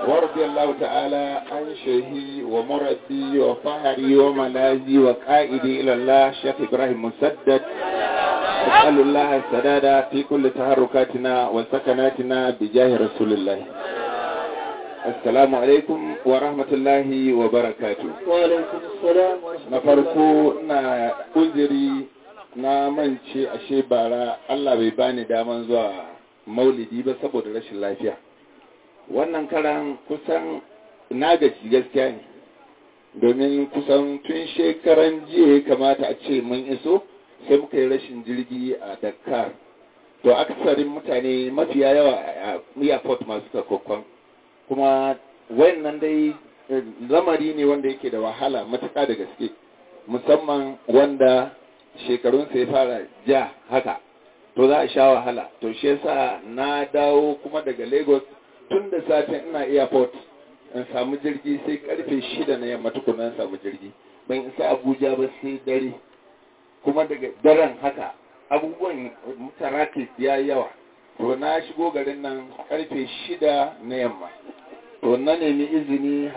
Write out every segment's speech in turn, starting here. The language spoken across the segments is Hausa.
ورضي الله تعالى عن شيخي ومربي وفهري وملاذي وقائدي إلى الله شيخ إبراهيم مسدد. أسأل الله السداد في كل تحركاتنا وسكناتنا بجاه رسول الله. السلام عليكم ورحمة الله وبركاته. وعليكم السلام نفرقو نا أزري na mance ashe bara Allah bai bani daman zuwa maulidi ba saboda rashin lafiya. Wannan karan kusan na gaji gaskiya ne, domin kusan tun shekaran jiya kamata a ce mun iso sai muka yi rashin jirgi a Dakar. To aksarin mutane mafiya yawa a airport masu kakokon, kuma wayannan dai lamari ne wanda yake da wahala matuƙa da gaske, musamman wanda shekarunsa ya fara ja haka, to za a sha wahala. To shi yasa na dawo kuma daga Lagos tun da safe ina airport in samu jirgi sai karfe 6 na yamma tukuna samu jirgi, ban isa Abuja ba sai dare, kuma daga daren haka abubuwan mutaraki ya yawa. To na shigo garin nan karfe 6 na yamma, to na nemi izini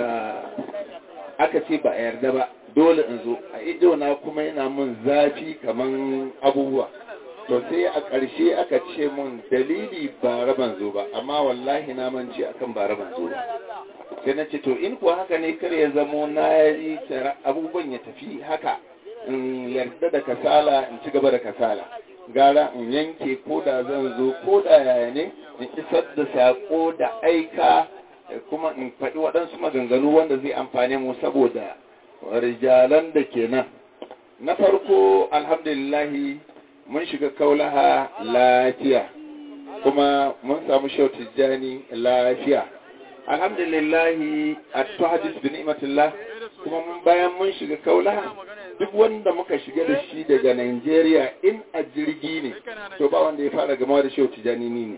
aka ce ba a yarda ba, dole in zo. A ido na kuma yana mun zafi kaman abubuwa, to sai a ƙarshe aka ce mun dalili ba raban zo ba, amma wallahi na mance akan ba raban zo ba. Sai na ce to in kuwa haka ne kar ya zamo na yi abubuwan ya tafi haka, in yarda da kasala in ci gaba da kasala, gara in yanke ko da zan zo ko da yaya ne in isar da sako da aika, kuma in faɗi waɗansu maganganu wanda zai amfane mu saboda rijalan da ke nan. Na farko alhamdulillahi mun shiga Kaulaha lafiya, kuma mun samu Shehu Tijjani lafiya, alhamdulillahi at-tuhadis bi ni'matillah. Kuma bayan mun shiga Kaulaha, duk wanda muka shiga da shi daga Nigeria in a jirgi ne, to ba wanda ya fara gama da Shehu Tijjani ne,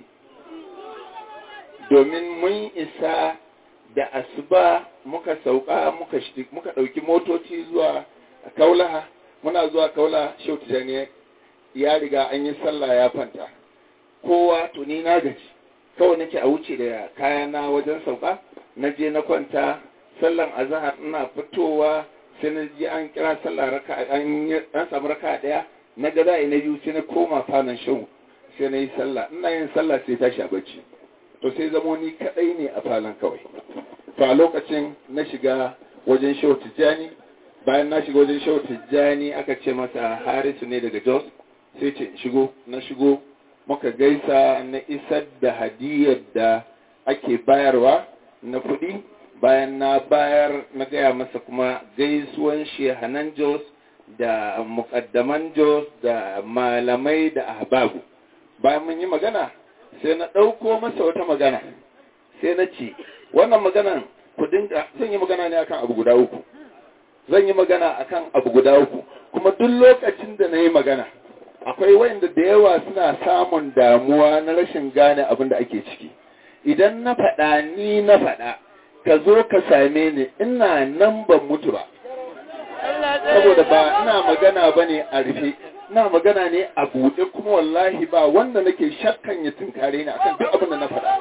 domin mun isa da asuba muka sauka muka ɗauki motoci zuwa Kaulaha. Muna zuwa Kaulaha, Shehu Tijjani ya riga an yi sallah ya kwanta, kowa to ni na gaji kawai nake a wuce da kayana wajen sauka. Na je na kwanta, sallan azhar ina fitowa sai na ji an kira sallah an samu raka daya, na ga da'i na biyu sai na koma fanan shehu sai na yi sallah. Ina yin sallah sai tashi a bacci, to sai zamo ni kadai ne a falon kawai. To a lokacin na shiga wajen Shehu Tijjani. Bayan na shiga wajen Shehu Tijjani aka ce masa Harisu ne daga Jos, sai ce shigo. Na shigo muka gaisa, na isar da hadiyar da ake bayarwa na kuɗi. Bayan na bayar na gaya masa kuma gaisuwan shehanan Jos da muƙaddaman Jos da malamai da ahbabu. Bayan mun yi magana sai na ɗauko masa wata magana, sai na ce wannan maganan ku dinga, zan yi magana ne akan abu guda uku. Zan yi magana akan abu guda uku, kuma duk lokacin da na yi magana akwai wanda da yawa suna samun damuwa na rashin gane abin da ake ciki. Idan na faɗa ni na faɗa, ka zo ka same ni, ina nan ban mutu ba, saboda ba ina magana ba ne a rufe, ina magana ne a buɗe, kuma wallahi ba wanda nake shakkan ya tunkare ni akan duk abin da na faɗa.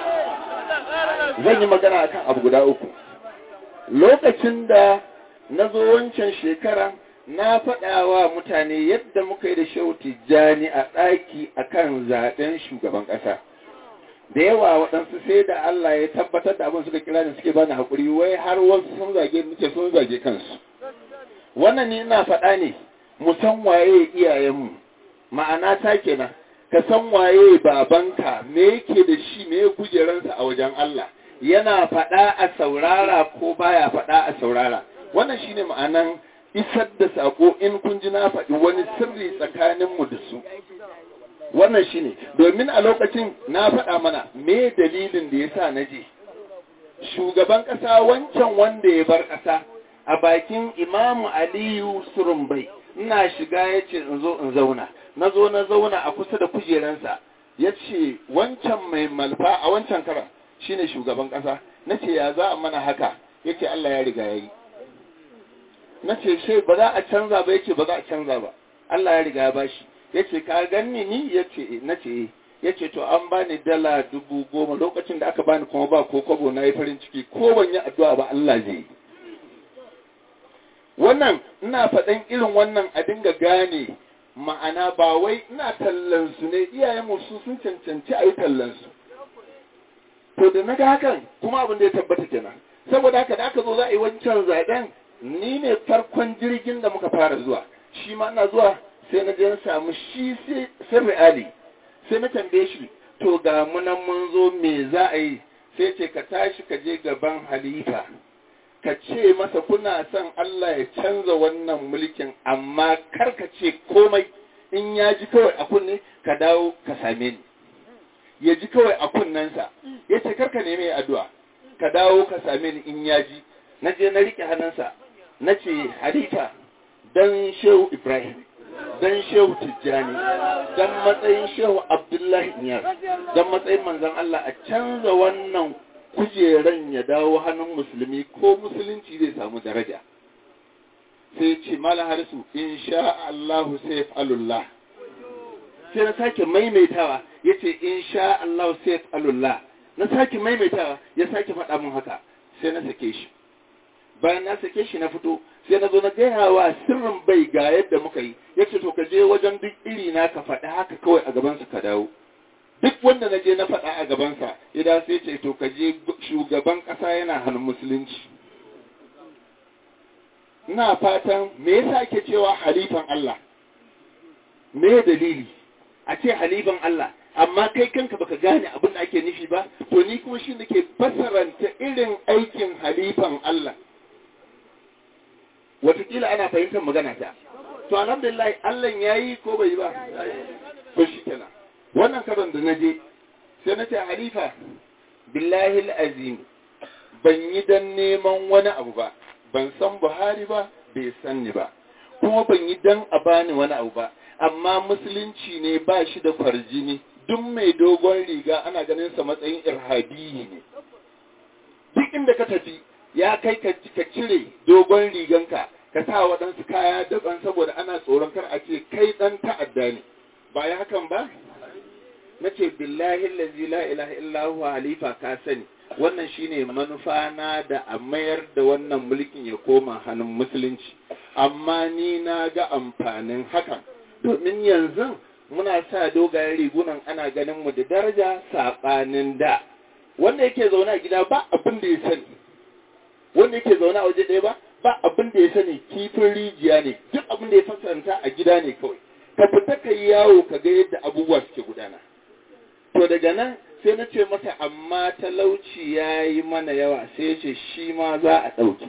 Zan yi magana akan abu guda uku. Lokacin da na zo wancan shekara na faɗa wa mutane yadda muka yi da Shehu Tijjani a ɗaki akan zaɓen shugaban ƙasa. Da yawa waɗansu sai da Allah ya tabbatar da abin suka kira da suke bani haƙuri, wai har wasu sun zage kansu. Wannan ne ina faɗa ne mu san waye iyayenmu, ma'ana ta kenan ka san waye babanka, me yake da shi, me kujeransa a wajen Allah, yana faɗa a saurara ko baya faɗa a saurara. Wannan shine ma'anan isar da sako. In kun ji na faɗi wani sirri tsakaninmu da su, wannan shine domin a lokacin na faɗa mana me dalilin da yasa na je. Shugaban ƙasa wancan wanda ya bar ƙasa a bakin Imamu Aliyu Surumbai, ina shiga ya ce in zo in zauna. Na zo na zauna a kusa da kujeransa, ya ce wancan mai malfa a wancan karan shine shugaban ƙasa. Na ce ya za a mana haka? Ya ce Allah ya riga ya yi. Na ce shi ba za a canza ba? Ya ce ba za a canza ba, Allah ya riga ya bashi. Ya ce ka ganni ni? Ya ce na ce ya ce to an bani dala 10,000 lokacin da aka bani kuma ba ko kwabo na yi farin ciki ko ban yi addu'a ba Allah zai yi. Wannan ina faɗan irin wannan a dinga gane ma'ana ba wai ina tallansu ne iyayenmu su sun cancanci a yi tallansu. To da na ga hakan kuma abin da ya tabbata kenan. Saboda haka da aka zo za a yi wancan zaɓen ni ne farkon jirgin da muka fara zuwa. Shi ma ina zuwa sai na je na samu shi Sirri Ali. Sai na tambaye shi to ga munan mun zo me za a yi, sai ce ka tashi ka je gaban halifa ka ce masa kuna son Allah ya canza wannan mulkin amma kar ka ce komai, in ya ji kawai a kunne ka dawo ka same ni. Ya ji kawai a kunnensa ya ce kar ka neme addu'a ka dawo ka same ni in ya ji. Na je na riƙe hannunsa na ce halifa dan Shehu Ibrahim, dan Shehu Tijjani, dan matsayin Shehu Abdullahi Niyar, dan matsayin manzon Allah a canza wannan kujeran ya dawo hannun musulmi ko musulunci zai samu daraja. Sai ce Malam Harisu insha Allah sai fa'alullah. Sai na sake maimaitawa yace insha Allah sai fa'alullah. Na sake maimaitawa ya sake faɗa mun haka sai na sake shi. Bayan na sake shi na fito sai na zo na gaya wa sirrin bai ga yadda muka yi. Yace to ka je wajen duk iri na ka faɗa haka kawai a gaban su ka dawo. Duk wanda na je na faɗa a gabansa idan sai ce to ka je shugaban ƙasa yana hannun musulunci. Ina fatan me yasa ake cewa halifan Allah? Me dalili a ce halifan Allah amma kai kanka baka gane abin da ake nufi ba? To ni kuma shi nake fassaranta irin aikin halifan Allah. Wataƙila ana fahimtar magana ta. To alhamdulillah Allah yayi ko bai ba? To shi kenan. Wannan karon da na je sai na ce halifa billahi azim ban yi dan neman wani abu ba, ban san Buhari ba bai san ni ba, kuma ban yi dan a bani wani abu ba, amma musulunci ne ba shi da kwarjini, duk mai dogon riga ana ganin sa matsayin irhabiyi ne. Duk inda ka tafi ya kai ka cire dogon riganka ka sa waɗansu kaya daban saboda ana tsoron kar a ce kai ɗan ta'adda ne, ba ya hakan ba? Na ce billahi lazi la ilaha illahu halifa ka sani wannan shine manufa na da a mayar da wannan mulkin ya koma hannun musulunci, amma ni na ga amfanin hakan domin yanzu muna sa dogayen rigunan ana ganin mu da daraja saɓanin da. Wanda yake zaune a gida ba abin da ya sani, wanda yake zaune a waje ɗaya ba abin da ya sani, kifin rijiya ne, duk abin da ya fasanta a gida ne kawai. Ka fita ka yi yawo ka ga yadda abubuwa suke gudana. To daga nan sai na ce masa amma talauci ya yi mana yawa, sai ya ce shi ma za a ɗauki.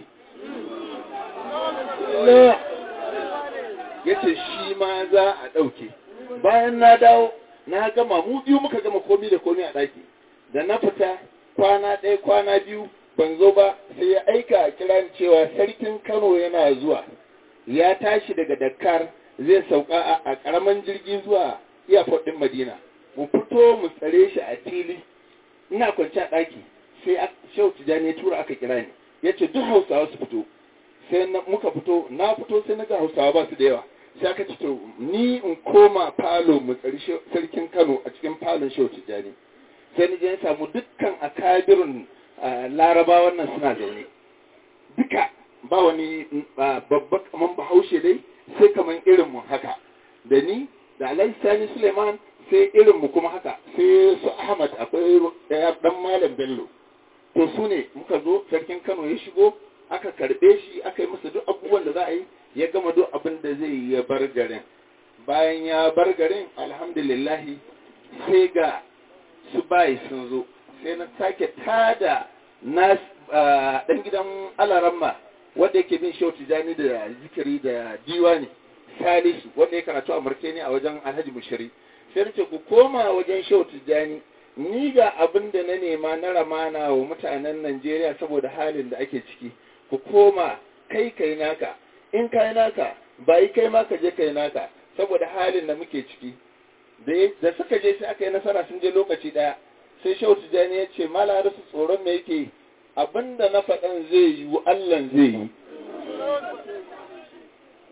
Ya ce shi ma za a ɗauke. Bayan na dawo na gama mu biyu muka gama komi da komi a ɗaki. Da na fita kwana ɗaya kwana biyu ban zo ba sai ya aika a kiran cewa sarkin Kano yana zuwa. Ya tashi daga Dakar zai sauka a ƙaramin jirgi zuwa airport ɗin Madina. Mu fito mu tsare shi a fili. Ina kwanci a ɗaki sai Shehu Tijjani ya tura aka kira ni. Ya ce duk Hausawa su fito. Sai muka fito, na fito sai na ga Hausawa ba su da yawa. Sai aka ce to ni in koma falo mu tsari sarkin Kano a cikin falon Shehu Tijjani. Sai ni je na samu dukkan akabirin Larabawan nan suna zaune. Duka ba wani babba kaman Bahaushe dai sai kaman irin mu haka. Da ni da Alhaji Sani Suleiman sai irinmu kuma haka, sai su Ahmad akwai ɗan Malam Bello. To su ne muka zo sarkin Kano ya shigo, aka karɓe shi, aka yi masa duk abubuwan da za a yi, ya gama duk abin da zai yi ya bar garin. Bayan ya bar garin, alhamdulillahi, sai ga su bayi sun zo, sai na sake tada na ɗan gidan Alaramma, wanda yake bin Shehu Tijjani da zikiri da diwani, Salisu, wanda ya karatu a Martini a wajen Alhaji Mushiri. Sai ce ku koma wajen Shehu Tijjani, ni ga abin da na nema na ramana wa mutanen Najeriya saboda halin da ake ciki, ku koma kai naka, in kai naka bai kai ma ka je kai naka saboda halin da muke ciki. Da suka je sai aka yi nasara sun je lokaci daya, sai Shehu Tijjani ya ce mala rasu tsoron me yake, abin da na faɗan zai yi Allah zai yi.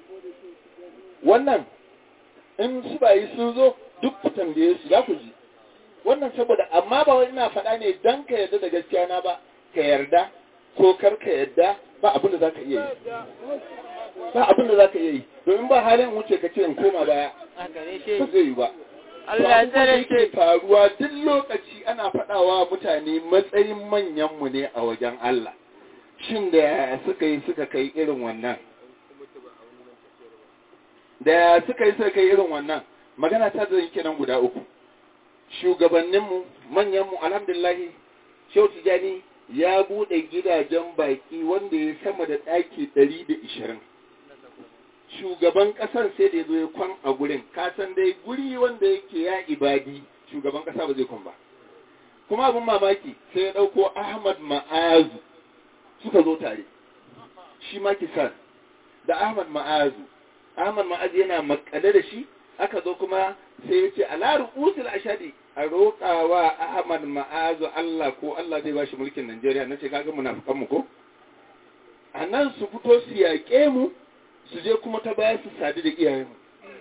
Wannan in su bayi sun zo duk ku tambaye su za ku ji wannan saboda amma ba wai ina faɗa ne dan ka yarda da gaskiya na ba, ka yarda ko kar ka yarda ba abin da zaka iya yi, ba abin da zaka iya yi, domin ba halin wuce ka ce in koma baya ba zai yi ba. Allah ya ke faruwa duk lokaci ana faɗawa mutane matsayin manyanmu ne a wajen Allah. Shin da suka yi suka kai irin wannan? Da suka yi suka kai irin wannan? Magana ta zai kenan guda uku. Shugabanninmu, manyanmu, alhamdulillahi, Shehu Tijjani ya buɗe gidajen baƙi wanda ya sama da ɗaki 120. Shugaban ƙasar sai da ya zo ya kwan a gurin, kasan dai guri wanda yake ya ibadi, shugaban ƙasa ba zai kwan ba. Kuma abin mamaki sai ya ɗauko Ahmad Ma'azu suka zo tare, shi ma Kisan da Ahmad Ma'azu. Ahmad Ma'azu yana makale da shi, aka zo kuma sai ya ce ala ru'usul ashadi a roƙawa Ahmad Ma'azu Allah ko Allah zai ba shi mulkin Najeriya. Nace kaga munafikan mu ko? A nan su fito su yaƙe mu, su je kuma ta baya su sadu da iyayenmu.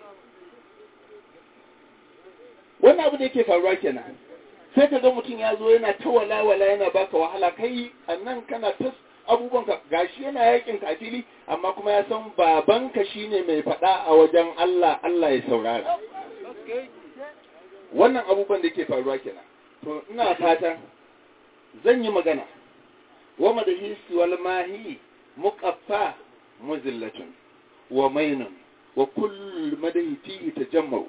Wannan abu da yake faruwa kenan. Sai ka ga mutum ya zo yana ta walawala yana baka wahala, kai annan kana ta abubuwan ka gashi yana yakin ka fili, amma kuma ya san babanka shine mai faɗa a wajen Allah, Allah ya saurara. Wannan abubuwan da yake faruwa kenan. To ina fatan zan yi magana. Wa madahisi wal mahi muqaffa muzillatun wa mainun wa kullu madahi fihi tajammau.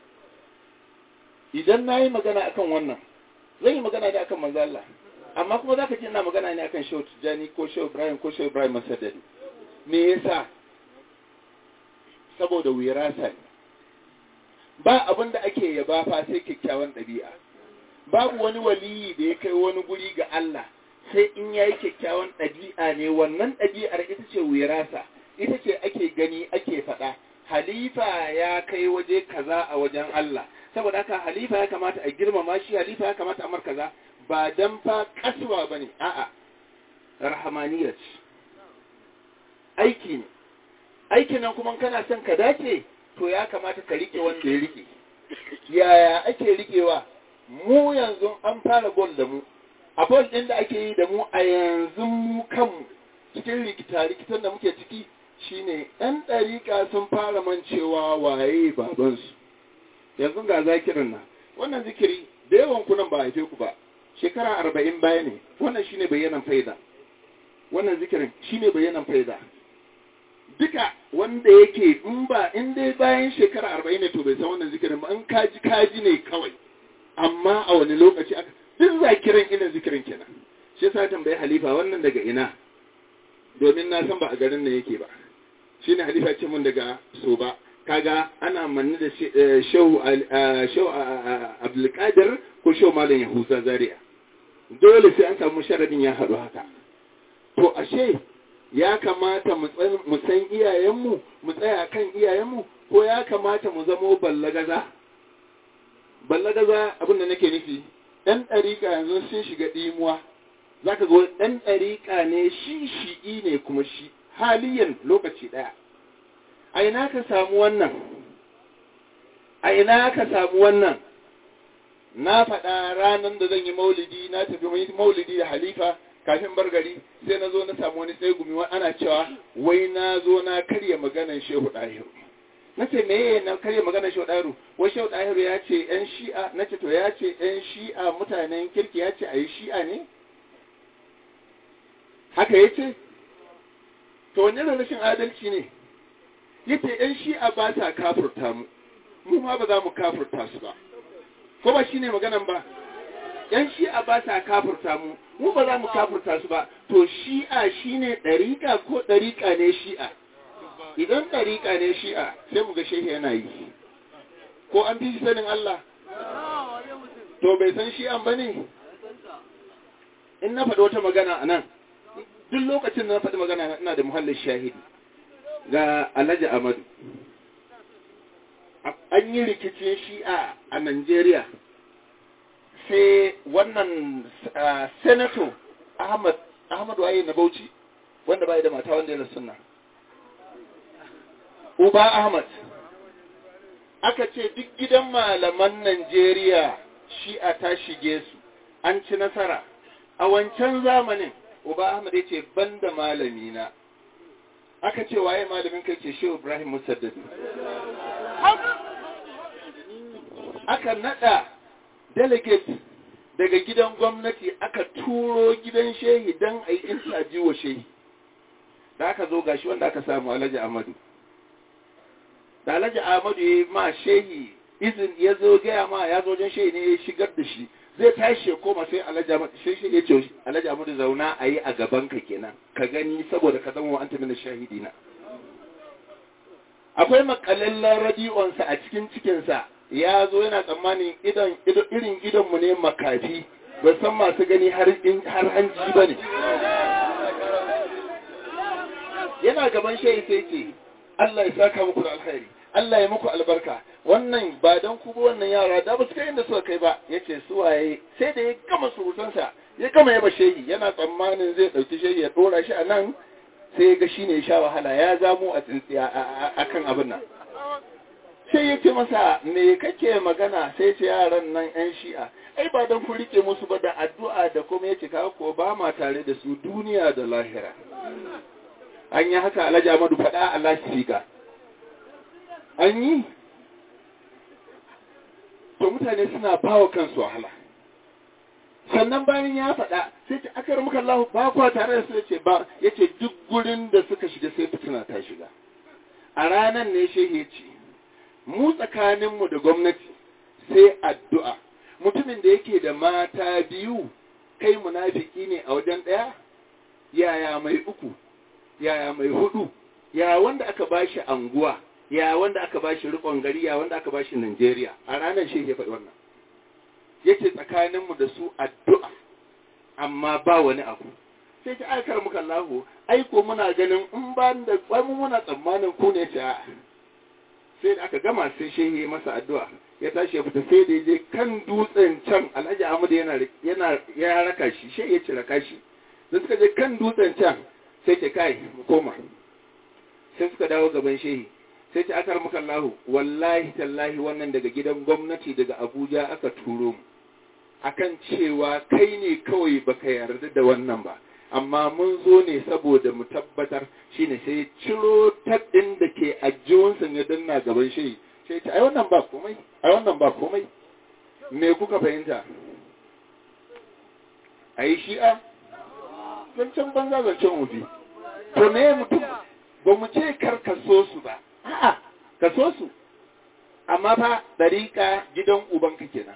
Idan nayi magana akan wannan, zan yi magana ne akan manzo Allah, amma kuma zaka ji ina magana ne akan Shehu Tijjani ko Shehu Ibrahim ko Shehu Ibrahim Masaddadi. Me yasa? Saboda wirasa ne. Ba abin da ake yaba fa sai kyakkyawan ɗabi'a. Babu wani waliyi da ya kai wani guri ga Allah sai in yayi kyakkyawan ɗabi'a ne. Wannan ɗabi'ar ita ce wirasa, ita ce ake gani ake faɗa. Halifa ya kai waje kaza a wajen Allah, saboda haka halifa ya kamata a girmama shi, halifa ya kamata a mar kaza, ba dan fa kasuwa bane, a'a, rahamaniyat aiki ne. Aikin nan kuma kana son ka dace, to ya kamata ka rike wanda ya rike. Yaya ake rikewa? Mu yanzu an fara gol da mu, a bol ɗin da ake yi da mu a yanzu mu kanmu cikin rikitan da muke ciki shine ɗan ɗariƙa sun fara mancewa waye babansu. Yanzu ga zakirin nan, wannan zikiri da yawan kunan ba haife ku ba, shekara 40 baya ne, wannan shine bayanan faida. Wannan zikirin shine bayanan faida. Duka wanda yake in dai bayan shekara 40 ne to bai san wannan zikirin ba, in kaji ne kawai. Amma a wani lokaci aka duk zakirin ina zikirin kenan. Shi yasa tambayi halifa wannan daga ina? Domin na san ba a garin nan yake ba. Shine halifa ce mun daga Soba. Kaga ana manni da Shehu Abdulkadir ko Shehu Malam Yahuza Zaria. Dole sai an samu sharadin ya haɗu haka. To ashe ya kamata mu san iyayenmu, mu tsaya kan iyayenmu, ko ya kamata mu zamo ballagaza? Ballagaza abin da nake nufi, ɗan ɗariƙa yanzu sun shiga ɗimuwa. Za ka ga ɗan ɗariƙa ne shi'i ne kuma shi haliyan lokaci ɗaya. A ina ka samu wannan? A ina ka samu wannan? Na faɗa ranar da zan yi maulidi, na tafi maulidi da halifa kafin bar gari, sai na zo na samu wani tsegumi ana cewa wai na zo na karya maganar Shehu Ɗahiru. Na ce meye na karya maganar Shehu Ɗahiru? Wai Shehu Ɗahiru ya ce ‘yan shi'a, na ce to ya ce ‘yan shi'a mutanen kirki, ya ce a yi shi'a ne? Haka ya ce? To wani rashin adalci ne? Ya ce ‘yan shi'a ba ta kafurta mu ma ba za mu kafurta su ba. Ko ba shi ne maganan ba? ‘Yan shi'a ba ta kafurta mu ba za mu kafurta su ba. To shi'a shi ne ɗariƙa ko ɗariƙa ne shi'a? Idan ɗariƙa ne shi'a sai mu ga shehi yana yi. Ko an fi sanin Allah? To bai san shi'an ba ne? In na faɗi wata magana a nan, duk lokacin da na faɗi magana ina da muhallin shahidi. Ga Alhaji Amadu. An yi rikicin shi'a a Najeriya. Sai wannan Senator Ahmad waye na Bauchi, wanda bai da mata wanda yana sunna. Uba Ahmad. Aka ce duk gidan malaman Najeriya shi'a ta shige su an ci nasara a wancan zamanin. Uba Ahmad ya ce banda malami na. Aka ce waye malamin kai ce Shehu Ibrahim Musaddad. Aka nada delegate daga gidan gwamnati aka turo gidan shehi don a yi interview wa shehi. Da aka zo gashi wanda aka samu Alhaji Ahmadu. Da Alhaji Ahmadu ya ma shehi izin ya zo gaya ma ya zo wajen shehi ne ya shigar da shi. Zai tashi ya koma sai Alhaji Ahmadu shehi ya ce Alhaji Ahmadu zauna a yi a gaban ka kenan. Ka gani saboda ka zama anta min shahidina. Akwai makalallen radiyonsa a cikin cikinsa. Ya zo yana tsammanin irin idonmu ne makafi, ba san masu gani har hanji ba ne. Yana gaban shehi sai ce, Allah ya saka muku da alkhairi, Allah ya muku albarka, wannan ba don ku ba wannan yara da ba su kai inda suka kai ba, ya ce suwaye sai da ya gama surutansa, ya gama yaba shehi, yana tsammanin zai ɗauki shehi ya ɗora shi a nan, sai ya ga shi ne ya sha wahala, ya zamo a tsintsiya a kan abin nan. Sai ya ce masa me kake magana, sai ce yaran nan 'yan shi'a ai ba don ku rike musu ba da addu'a da kuma ya ce ka ko ba ma tare da su duniya da lahira. An yi haka Alhaji Ahmadu faɗa a lasifika an yi to mutane suna bawa kansu wahala. Sannan bayan ya faɗa sai ce akar muka Allah ba kwa tare da su ya ce ba, ya ce duk gurin da suka shiga sai fitina ta shiga. A ranar ne shehi ya ce mu tsakaninmu da gwamnati sai addu'a. Mutumin da yake da mata biyu kai munafiki ne a wajen ɗaya, yaya mai uku, yaya mai hudu, ya wanda aka bashi anguwa, ya wanda aka bashi rikon gari, ya wanda aka bashi Najeriya. A ranar shi ya faɗi wannan. Yake tsakaninmu da su addu'a, amma ba wani abu. Sai ta aikar muka Allahu, aiko muna ganin in ba da kwamu muna tsammanin ku ne ta. Sai da aka gama sai shehi masa addu'a ya tashi ya fita sai da je kan dutsen can. Alhaji Ahmadu ya raka shi, shehi ya ci raka shi. Da suka je kan dutsen can sai ce kai mu koma. Sai suka dawo gaban shehi sai ce akar muka Allahu, wallahi tallahi wannan daga gidan gwamnati daga Abuja aka turo mu akan cewa kai ne kawai baka yarda da wannan ba, amma mun zo ne saboda mu tabbatar. Shine sai ciro taɗin da ke ajiyunsa ya danna gaban shi sai ta ai wannan ba komai, ai wannan ba komai. Me kuka fahimta? Ai shi'a zancen banza zancen wufi. To me mutum ba mu ce kar ka so su ba, a'a ka so su, amma fa dariƙa gidan ubanka kenan.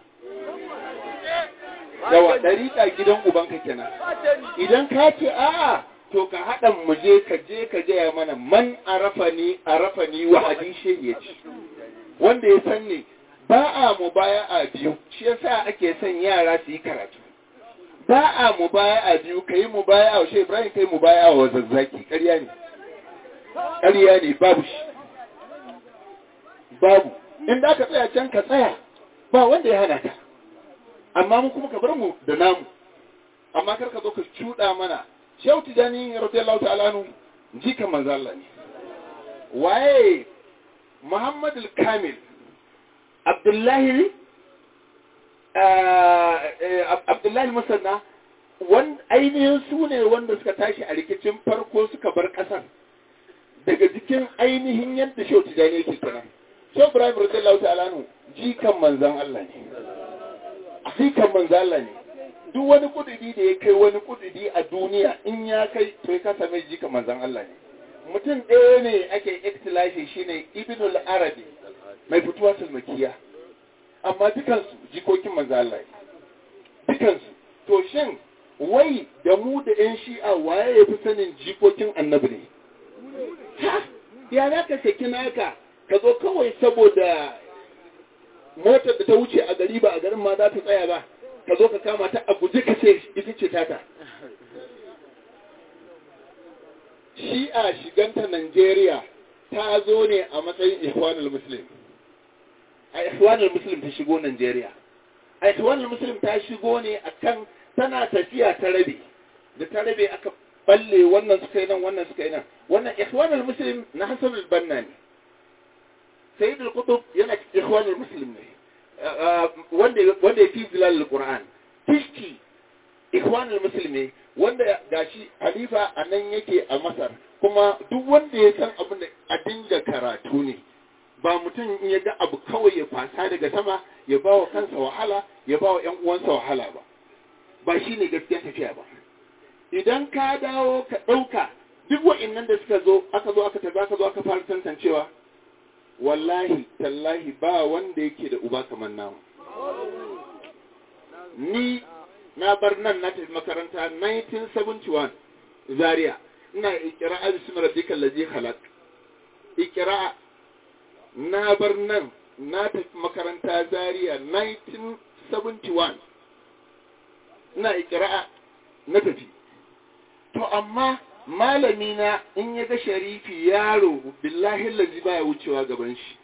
Yawa dariƙa gidan ubanka kenan. Idan ka ce a'a to ka haɗa mu je ka gaya mana man arafani wa hadishe ya ci. Wanda ya san ne ba a mu baya a biyu, shi yasa ake son yara su yi karatu. Ba a mu baya a biyu, ka yi mu baya a washe Ibrahim, ka yi mu baya wa zazzaki. Ƙarya ne. Ƙarya ne, babu shi. Babu. In da ka tsaya can ka tsaya, ba wanda ya hana ka. Amma mu kuma ka bar mu da namu. Amma kar ka zo ka cuɗa mana. Shehu Tijani radiyallahu ta'ala anhu jikan manzo Allah ne. Waye Muhammad al-Kamil Abdullahi Musanna ainihin su ne wanda suka tashi a rikicin farko suka bar ƙasar daga cikin ainihin yadda Shehu Tijani yake kira. Shehu Ibrahim radiyallahu ta'ala anhu jikan manzon Allah ne. Jikan manzon Allah ne. Duk wani kududi da ya kai wani kududi a duniya in ya kai to ya kasa mai jikan manzon Allah ne. Mutum ɗaya ne ake iktilashi shine Ibn al-Arabi mai fituwa sulmakiya. Amma dukansu jikokin manzon Allah ne. Dukansu. To shin wai da mu da ƴan shi'a waye ya fi sanin jikokin annabi ne? Ha? Ya za ka saki naka ka zo kawai saboda motar da ta wuce a gari ba a garin ma za ta tsaya ba. Ka zo ka kama ta a guje ka ce ita ce tata. Shi'a shiganta Najeriya ta zo ne a matsayin Ikhwanul Muslim. A Ikhwanul Muslim ta shigo Najeriya. A Ikhwanul Muslim ta shigo ne akan tana tafiya ta rabe. Da ta rabe aka balle wannan suka yi nan wannan suka yi nan. Wannan Ikhwanul Muslim na Hassan al-Banna ne. Sayyid al-Qutb yana Ikhwanul Muslim ne. wanda ya fi zilal Qur'an tishki ikhwanul muslimi wanda gashi halifa a nan yake a Masar kuma duk wanda ya san abin da a dinga karatu ne ba mutum in ya ga abu kawai ya fasa daga sama ya ba wa kansa wahala ya ba wa ƴan uwansa wahala ba shi ne gaskiya tafiya ba idan ka dawo ka ɗauka duk wa'innan da suka zo aka fara tantancewa wallahi tallahi ba wanda yake da uba kamar namu ni na bar nan na tafi makaranta 1971 Zaria ina iqra'a bismi rabbikal ladzi khalaq iqra'a na bar nan na tafi makaranta Zaria 1971 ina iqra'a na tafi to amma malami na in ya ga sharifi yaro billahi lazi baya wucewa gaban shi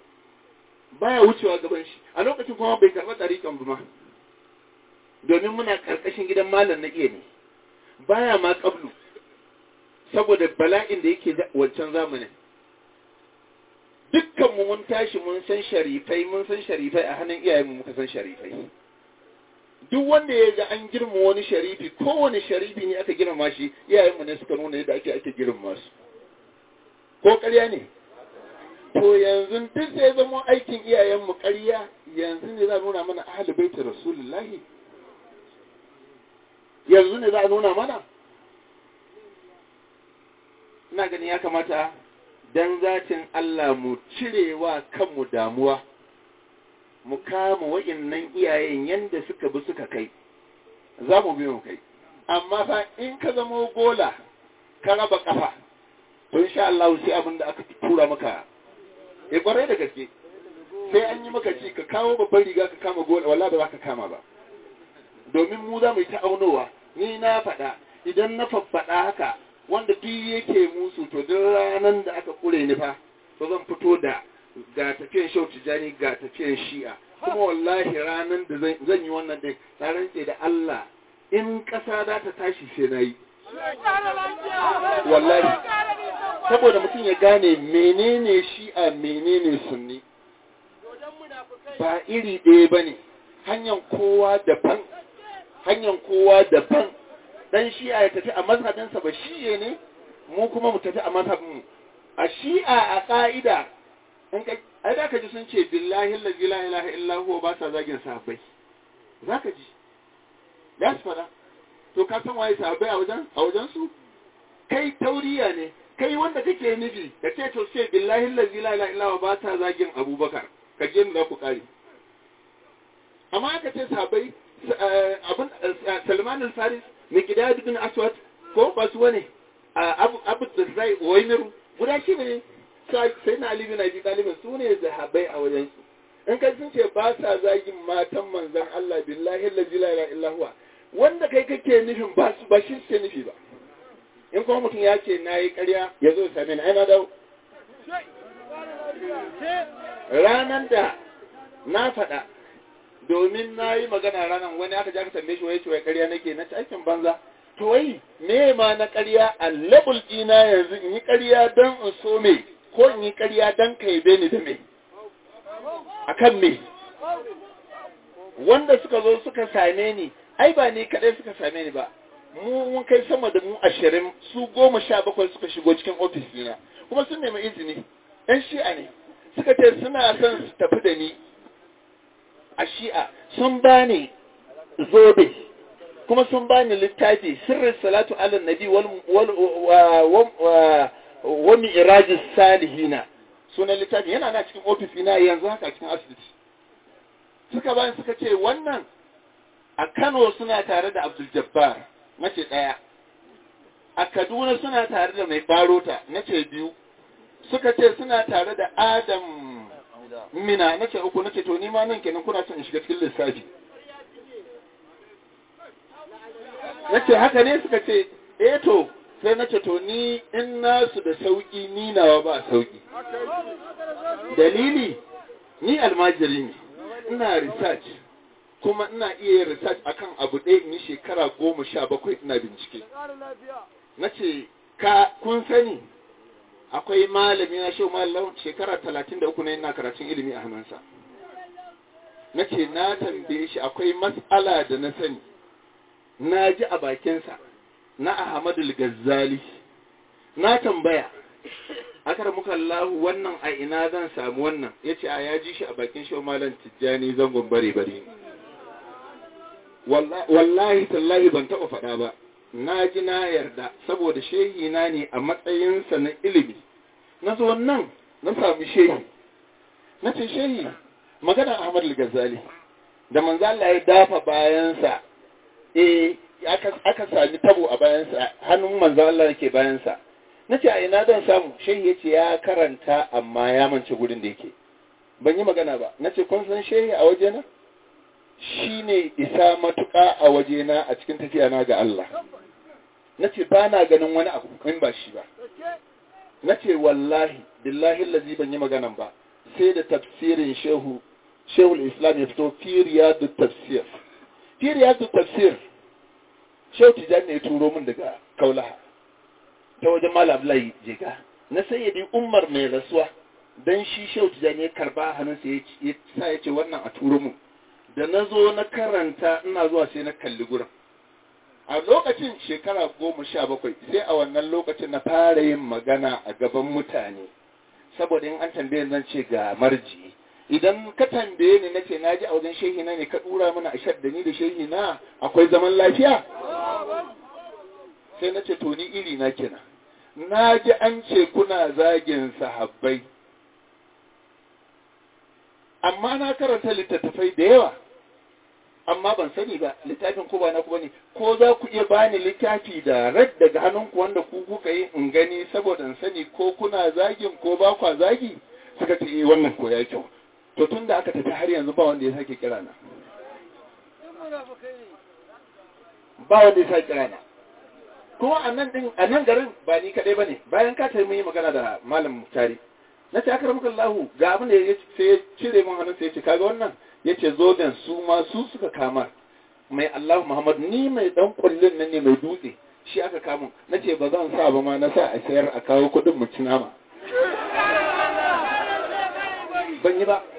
a lokacin kuma bai karɓa ɗariƙan ba ma domin muna ƙarƙashin gidan malam na iya ne baya ma ƙablu saboda bala'in da yake wancan zamanin dukkanmu mun tashi mun san sharifai a hannun iyayenmu muka san sharifai duk wanda ya ga an girma wani sharifi kowane sharifi ne aka girma shi iyayenmu ne suka nuna yadda ake girma su ko ƙarya ne to yanzu duk sai zama aikin iyayenmu ƙarya yanzu ne za a nuna mana ahlul baiti rasulullahi yanzu ne za a nuna mana ina ganin ya kamata dan zatin Allah mu cirewa kanmu damuwa mu kama wa'innan iyayen yanda suka bi suka kai za mu bi mu kai amma fa in ka zama gola ka raba kafa to insha Allah sai abin da aka tura maka kwarai da gaske sai an yi maka ci ka kawo babban riga ka kama gola wallahi ba za ka kama ba domin mu za mu yi ta aunowa ni na faɗa idan na faffaɗa haka wanda duk yake musu to duk ranar da aka kure ni fa to zan fito da ga tafiyan Shehu Tijani ga tafiyan Shi'a kuma wallahi ranar da zan yi wannan din na rantse da Allah in ƙasa za ta tashi sai na yi wallahi saboda mutum ya gane menene Shi'a menene Sunni ba iri ɗaya bane hanyar kowa daban dan Shi'a ya tafi a mazhabinsa ba Shi'a ne mu kuma mu tafi a mazhabinmu a Shi'a a ka'ida ai da ka ji sun ce billahi allazi la ilaha illa huwa ba sa zagin sahabbai zaka ji ya su fada to ka san waye sahabbai a wajen su kai tauriya ne kai wanda kake nufi ka ce to sai billahi allazi la ilaha illa huwa ba sa zagin Abubakar ka je da ku kare amma aka ce sahabbai abun Salman al-Faris Miqdad ibn Aswad ko ba su wane Abu Dzai Waymiru guda shi ne sai na Ali bin Abi Talib su ne zahabai a wajen su in kai sun ce ba sa zagin matan manzon Allah billahi la ilaha illa huwa wanda kai kake nufin ba shi ke nufi ba in kuma mutum ya ce nayi ƙarya ya zo same ni ai na dawo ranan da na faɗa domin na yi magana ranar wani aka ja ka tambaye shi wai ce wai ƙarya nake na ci aikin banza to wai me ma na ƙarya a labul ɗina yanzu in yi ƙarya don in so me ko in yi ƙarya don ka yabe ni da me akan me wanda suka zo suka same ni ai ba ni kaɗai suka same ni ba mun kai sama da mu 20 su 17 suka shigo cikin ofis ɗina kuma sun nemi izini ɗan Shi'a ne suka ce suna son su tafi da ni a Shi'a sun bani zobe kuma sun bani littafi sirrin salatu ala nabi wa mi'rajis salihina sunan littafi yana na cikin ofis ina yanzu haka cikin asibiti suka bani suka ce wannan a Kano suna tare da Abdul Jabbar nace daya a Kaduna suna tare da mai barota nace biyu suka ce suna tare da Adam Mina nace uku nace to ni ma nan kenan kuna son in shiga cikin lissafi nace haka ne suka ce to sai nace to ni in nasu da sauki ni nawa ba sauki dalili ni almajiri ne ina research kuma ina iya yin research akan abu ɗaya in yi shekara 17 ina bincike nace kun sani akwai malami na Shehu Malam shekara 33 ne ina karatun ilimi a hannunsa na ce na tambaye shi akwai mas'ala da na sani na ji a bakinsa na Ahmadul Gazzali na tambaya akar muka Allahu wannan a ina zan samu wannan yace a ya ji shi a bakin shi Malam Tijjani zangon bare wallahi tallahi ban taɓa faɗa ba na ji na yarda saboda shehi na ne a matsayinsa na ilimi na zo nan na sami shehi na ce shehi magana Ahmadul Gazzali da manzo Allah ya dafa bayansa aka sami tabo a bayansa hannun manzo Allah yake bayansa nace a ina dan samu shehi yace ya karanta amma ya mance gurin da yake ban yi magana ba nace kun san shehi a wajena shine isa matuƙa a wajena a cikin tafiya na ga Allah nace ba na ganin wani abu in ba shi ba nace wallahi billahi allazi ban yi magana ba sai da tafsirin shehul islam ya fito fi riyadut tafsir shehu Tijjani ya turo min daga Kaulaha ta wajen Malam Abdullahi Jega na sayyidi Umar mai rasuwa dan shi shehu Tijjani ya karba hannunsa ya sa ya ce wannan a turo mu da na zo na karanta ina zuwa sai na kalli gurin a lokacin shekara 17 sai a wannan lokacin na fara yin magana a gaban mutane saboda in an tambaye zan ce ga marji idan ka tambaye ni nace naji a wajen shehi na ne ka dura mana ashar da ni da shehi na akwai zaman lafiya sai nace to ni iri na kenan naji an ce kuna zagin sahabbai amma na karanta littattafai da yawa amma ban sani ba littafin ko ba na ku bane ko za ku iya bani littafi da rad daga hannunku wanda ku kuka yi in gani saboda in sani ko kuna zagin ko ba kwa zagi suka ce wannan ko ya kyau to tun da aka tafi har yanzu ba wanda ya sake kira na kuma a nan garin ba ni kadai bane bayan ka tayi mun yi magana da malam Muktari na ce akramaka Allah ga abin da sai ya cire mun hannun sai ya ce kaga wannan yace zoben su ma su suka kama mai Allah Muhammad ni mai dan kullun nan ne mai dutse shi aka kama nace ba zan sa ba ma na sa a sayar a kawo kudin mu ci nama ban yi ba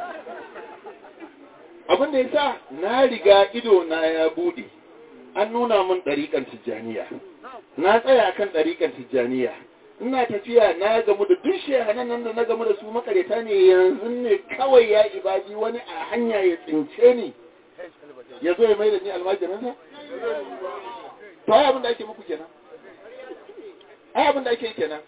abin da yasa na riga ido na ya bude an nuna min dariƙar Tijjaniya na tsaya kan dariƙar Tijjaniya ina tafiya na gamu da duk shehanan nan da na gamu da su makareta ne yanzu ne kawai ya ibadi wani a hanya ya tsince ni ya zo ya mai da ni almajiransa to ai abin da ake muku kenan abin da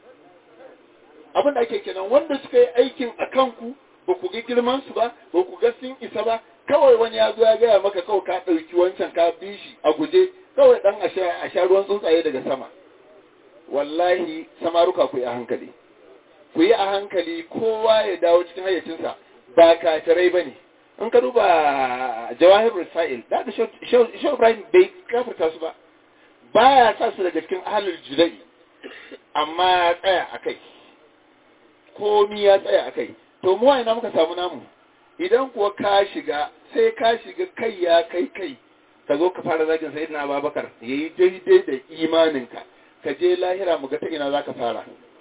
ake kenan wanda suka yi aikin a kanku ba ku ga girman su ba ba ku ga sun isa ba kawai wani ya zo ya gaya maka kawai ka ɗauki wancan ka bi shi a guje kawai ɗan a sha ruwan tsuntsaye daga sama wallahi samaruka ku yi a hankali kowa ya dawo cikin hayyacinsa ba kafirai ba ne in ka duba jawahir rasail da shehu Ibrahim bai kafirta su ba ya sa su daga cikin ahlul judai amma ya tsaya a kai komi ya tsaya a kai to mu ina muka samu namu idan kuwa ka shiga sai ka shiga kai ya kai ka zo ka fara zagin sayyidina Abubakar yayi daidai da imaninka ka je lahira mu ga ta ina za ka fara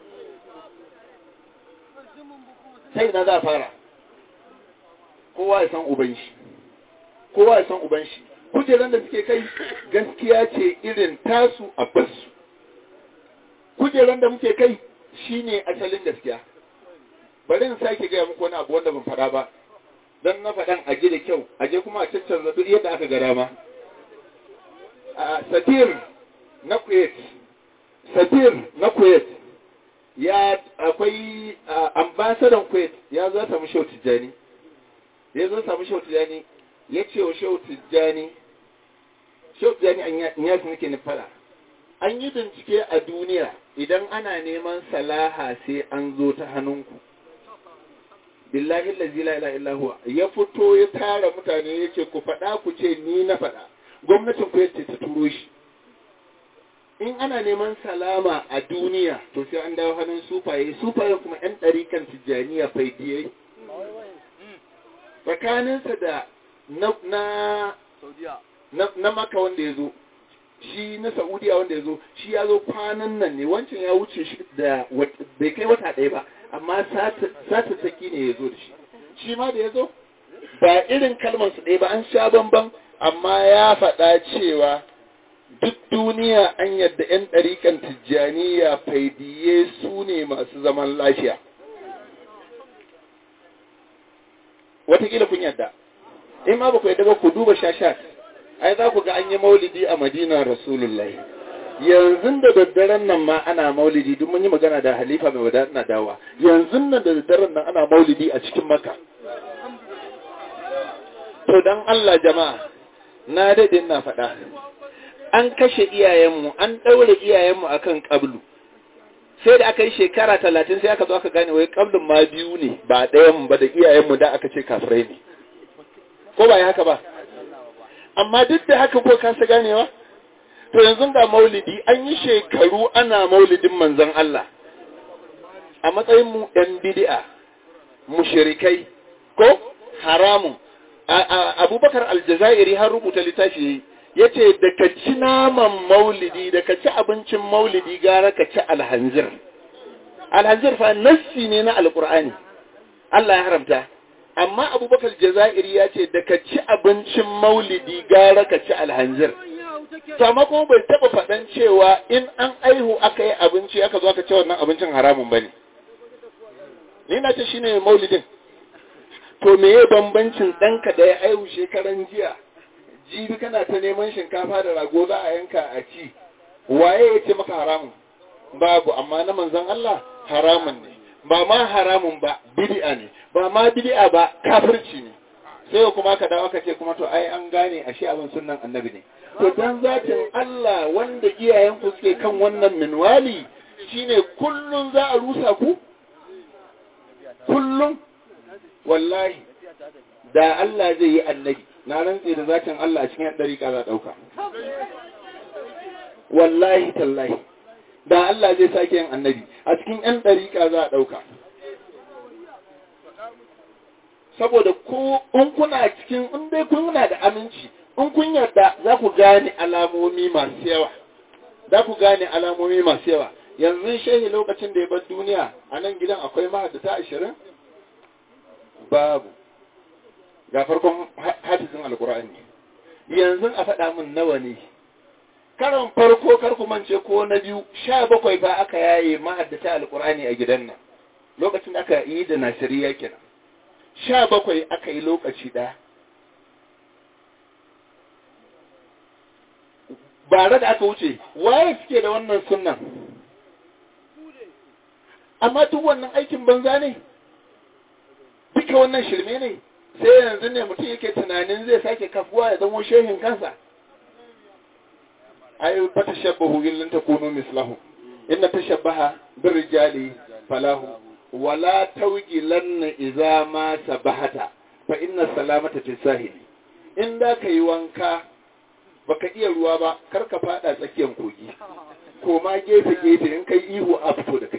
sai ina za fara kowa ya san uban shi kujeran da suke kai gaskiya ce irin tasu a basu kujeran da muke kai shine asalin gaskiya bari in sake gaya muku wani abu wanda ban faɗa ba dan na faɗan aje da kyau aje kuma a cancanza duk yadda aka ga dama Satir na Kuwait ya akwai ambasadan Kuwait ya zo samu Shehu Tijjani ya ce wa Shehu Tijjani an ya su nake nufara an yi bincike a duniya idan ana neman salaha sai an zo ta hannunku billahi allazi la ilaha illa huwa ya fito ya tara mutane yace ku faɗa ku ce ni na faɗa gwamnatin Kuwait ce ta turo shi in ana neman salama a duniya to sai an dawo hannun sufaye kuma yan ɗarikan Tijjaniya faidiyai tsakaninsa da na Maka wanda ya zo shi na Saudiya wanda ya zo shi ya zo kwanan nan ne wancan ya wuce shi da bai kai wata ɗaya ba amma satattaki ne ya zo da shi ma da ya zo ba irin kalmar su ɗaya ba, an sha bamban, amma ya faɗa cewa duk duniya an yadda 'yan ɗarikan tijjaniya faidiye su ne masu zaman lafiya. Wataƙila kun yadda, in ma ba ku yadda ba ku duba shashat, ai za ku ga an yi maulidi a Madina Rasulullahi. Yanzu da daddaren nan ma ana maulidi, duk mun yi magana da Halifa mai wadata na dawa, yanzu nan da daddaren nan ana maulidi a cikin Makka. To dan Allah jama'a, na daɗe na faɗa, an kashe iyayenmu, an ɗaure iyayenmu akan ƙablu. Sai da aka yi shekara 30 sai aka zo aka gane wai ƙablun ma biyu ne, ba ɗayan ba, da iyayenmu da aka ce kafirai ne. Ko ba ya haka ba? Amma duk da haka ko kasa ganewa? To yanzu ga maulidi, an yi shekaru ana maulidin manzon Allah. A matsayin mu ɗan bid'a, mushrikai, ko haramun. Abubakar Aljazairi har rubuta littafi yayi. Yace da ka ci naman maulidi, da ka ci abincin maulidi gara ka ci alhanzir. Alhanzir fa nassi ne na alkur'ani, Allah ya haramta. Amma Abubakar Aljazairi ya ce da ka ci abincin maulidi gara ka ci alhanzir. Sama kuma bai taɓa faɗan cewa in an aihu aka yi abinci aka zo aka ce wannan abincin haramun ba ne. Ni na ce shi ne maulidin. To me ya bambancin ɗanka da ya aihu shekaran jiya? Jibi kana ta neman shinkafa da rago za a yanka a ci, waye ya ce maka haramun? Babu, amma na manzon Allah haramun ne. Ba ma haramun ba, bid'a ne. Ba ma bid'a ba, kafirci ne. Sai kuma ka dawo ka ce kuma to ai an gane ashe abin sunnan annabi ne. To dan zatin Allah wanda iyayenku suke kan wannan minwali shine kullun za a rusa ku? Kullun? Wallahi, da Allah zai yi annabi, na rantse da zatin Allah a cikin ɗariƙa za ɗauka. Wallahi tallahi, da Allah zai sake yin annabi, a cikin ‘yan ɗariƙa za a ɗauka. Saboda ko in kuna cikin, in dai kuna da aminci, in kun yarda za ku gane alamomi masu yawa. Za ku gane alamomi masu yawa. Yanzu shehi lokacin da ya bar duniya, a nan gidan akwai mahaddata 20? Babu. Ga farkon hadisin alkur'ani. Yanzu a faɗa min nawa ne. Karon farko karku mance ko na biyu 17 ba aka yaye mahaddata alkur'ani a gidan nan. Lokacin da aka yi da Nasiriya kenan. 17 aka yi lokaci ɗaya. Bare da aka wuce, waye suke da wannan sunnan? Amma duk wannan aikin banza ne? Duka wannan shirme ne? Sai yanzu ne mutum yake tunanin zai sake kafuwa ya zama shehin kansa. Ai fa tashabbahu illan takunu mislahu. Inna tashabbaha birrijali falahu wala tawgilanna idza ma sabahata fa inna salamata fi sahili. In da kai wanka baka iya ruwa ba kar ka fada tsakiyar kogi. Ko ma gefe gefe in kai ihu a fito da kai.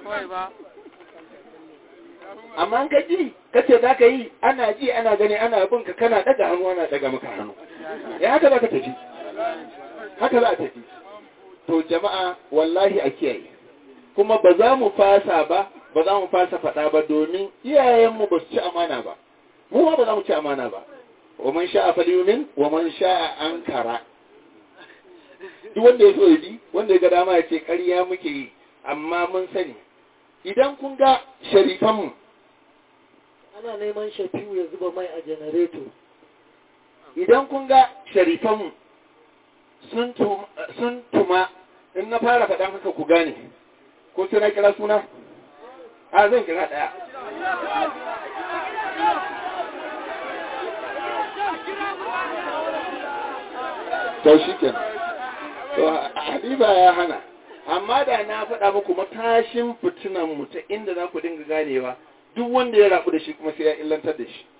Amma ka ji kace za ka yi ana ji ana gani ana bin ka kana daga hannu ana daga maka hannu. Haka za ka tafi. Haka za a tafi. To jama'a wallahi a kiyaye. Kuma ba za mu fasa ba, ba za mu fasa faɗa ba domin iyayenmu ba su ci amana ba. Mu ma ba za mu ci amana ba. Wa man sha'a falyumin wa man sha'a ankara. Duk wanda ya so ya bi, wanda ya ga dama ya ce ƙarya muke yi, amma mun sani. Idan kun ga sharifanmu ana neman Shafi'u ya zuba mai a janareto. Idan kun ga sharifanmu sun tuma, in na fara faɗan haka ku gane, ko sai na kira suna? A zan kira ɗaya. To shi kenan. To Habiba ya hana. Amma da na faɗa muku matashin fitinan mu ta inda za ku dinga ganewa, duk wanda ya rabu da shi kuma sai ya illantar da shi.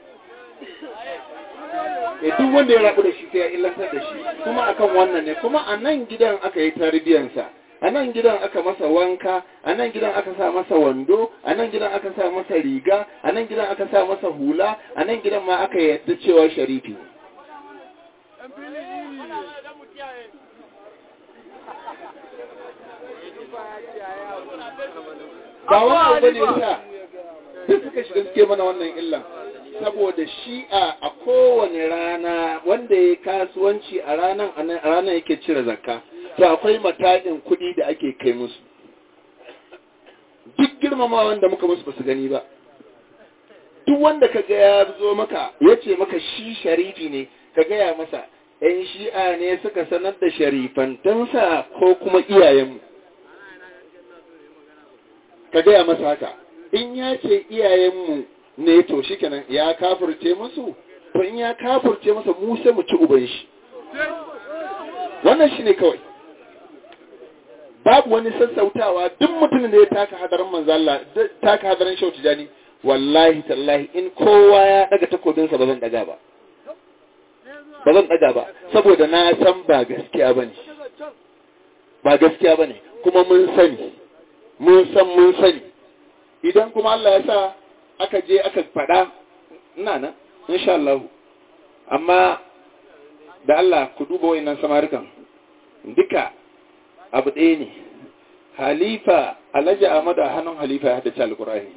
Duk wanda ya rabu da shi sai ya illantar da shi. Kuma akan wannan ne, kuma a nan gidan aka yi tarbiyansa. A nan gidan aka masa wanka, a nan gidan aka sa masa wando, a nan gidan aka sa masa riga, a nan gidan aka sa masa hula, a nan gidan ma aka yadda cewa sharifi. Ba wani abu ne yasa duk suka shiga suke mana wannan illan. saboda shi'a a kowane rana wanda ya kasuwanci a ranar yake cire zakka, to akwai matakin kuɗi da ake kai musu. Duk girmama wanda muka musu ba su gani ba. Duk wanda ka ga ya zo maka ya ce maka shi sharifi ne, ka gaya masa ‘yan shi'a ne suka sanar da sharifantansa ko kuma iyayenmu. Ka gaya masa haka, in ya ce iyayenmu ne to shi kenan ya kafurce musu, to in ya kafurce masa mu sai mu ci uban shi. Wannan shi ne kawai. Babu wani sassautawa, duk mutumin da ya taka hadarin manzalla, taka hadarin Shehu Tijani, wallahi tallahi in kowa ya daga takobinsa ba zan daga ba. Ba zan daga ba, saboda na san ba gaskiya ba ne. Ba gaskiya ba ne, kuma mun sani. Mun sani. Idan kuma Allah ya sa aka je aka faɗa, ina nan, insha Allah. Amma da Allah ku duba wayannan samarikan, duka abu ɗaya ne. Halifa, Alhaji Ahmadu a hannun Halifa ya haddace Alƙur'ani.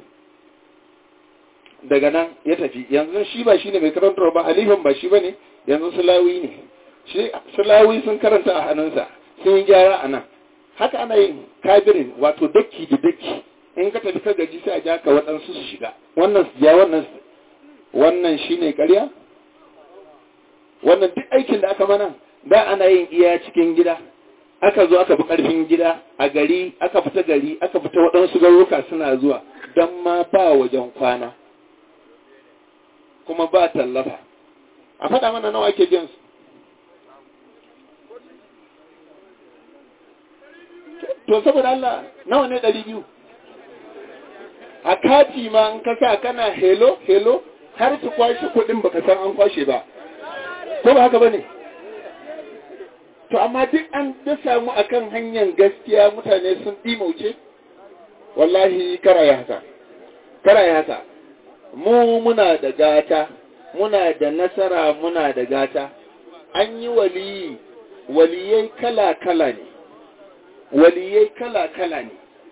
Daga nan ya tafi, yanzu shi ba shi ne mai karantar ba, Halifan ba shi ba ne, yanzu Sulawi ne. Sulawi sun karanta a hannunsa, sun yi gyara a nan. Haka ana yin kabirin, wato daki da daki. In ka tafi ka gaji sai a ja ka waɗansu su shiga. Wannan su ja wannan shi ne ƙarya? Wannan duk aikin da aka mana, da ana yin iya cikin gida. Aka zo aka bi ƙarfin gida a gari, aka fita waɗansu garuruka suna zuwa, don ma ba wajen kwana. Kuma ba tallafa. A faɗa mana nawa ake jinsu. To saboda Allah nawa ne 200? A kati ma in ka sa kana hello har su kwashe kuɗin baka san an kwashe ba. Ko ba haka bane? To amma duk an da samu akan hanyar gaskiya mutane sun dimauce. Wallahi karaya haka. Mu muna da gata, muna da nasara, muna da gata. An yi waliyai kala-kala ne. Waliyai kala-kala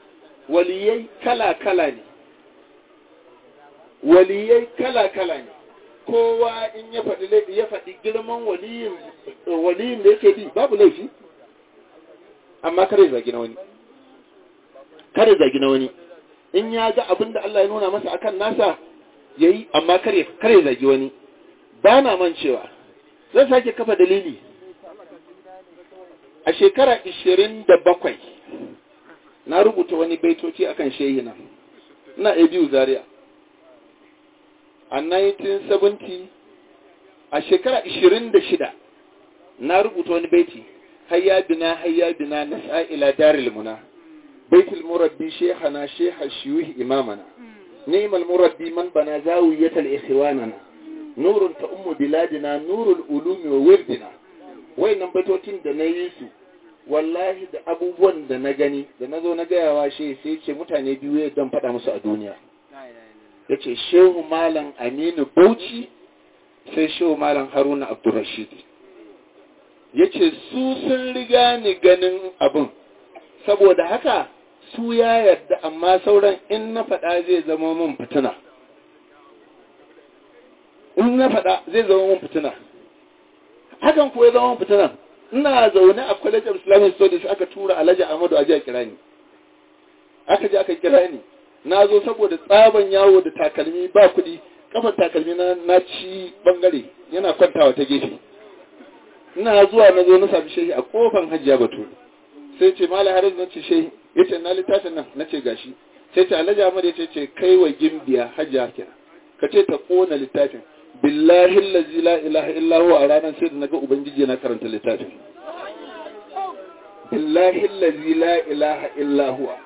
ne. Kowa in ya faɗi girman waliyin da yake bi babu laifi. Amma kare zagi na wani. In ya ga abin da Allah ya nuna masa akan nasa yayi, amma kare zagi wani. Ba na mancewa. Zan sake kafa dalili. A shekara 27 na rubuta wani baitoci akan shehina. Ina biyu Zaria. A 1970, a shekara 26 na rubuta wani baiti, hayya bina nas'a ila daril muna. Baitul murabbi shehana sheha shiyuhi imamana. Ni'mal murabbi man bana zawiyatal ikhwanana. Nurun ta ummu biladina, nurul ulumi wa wirdina. Wayannan baitocin da na yi su, wallahi da abubuwan da na gani, da na zo na gayawa shi sai ce mutane biyu ya dan faɗa musu a duniya. Ya ce Shehu Malam Aminu Bauchi, sai Shehu Malam Haruna Abdurrashid. Ya ce su sun riga ni ganin abin, saboda haka su ya yarda, amma sauran in na faɗa zai zama mun fitina. Hakan kuwa ya zama mun fitina. Ina zaune a College of Islamic Studies aka tura Alhaji Ahmadu a jiya kira ni. Aka je aka kira ni. Na zo saboda tsaban yawo da takalmi ba kuɗi, kafan takalmi na ci bangare yana kwantawa ta gefe. Ina zuwa na zo na sami shehi a kofan Hajiya Batulu. Sai ce Malam Haris na ce shehi, yace na littafin nan na ce gashi. Sai ce Alhaji Ahmadu yace kai wa gimbiya Hajiya kira. Ka ce ta kona littafin. Billahi allazi la ilaha illa huwa, a ranar sai da naga ubangiji yana karanta littafin. Billahi allazi la ilaha illa huwa.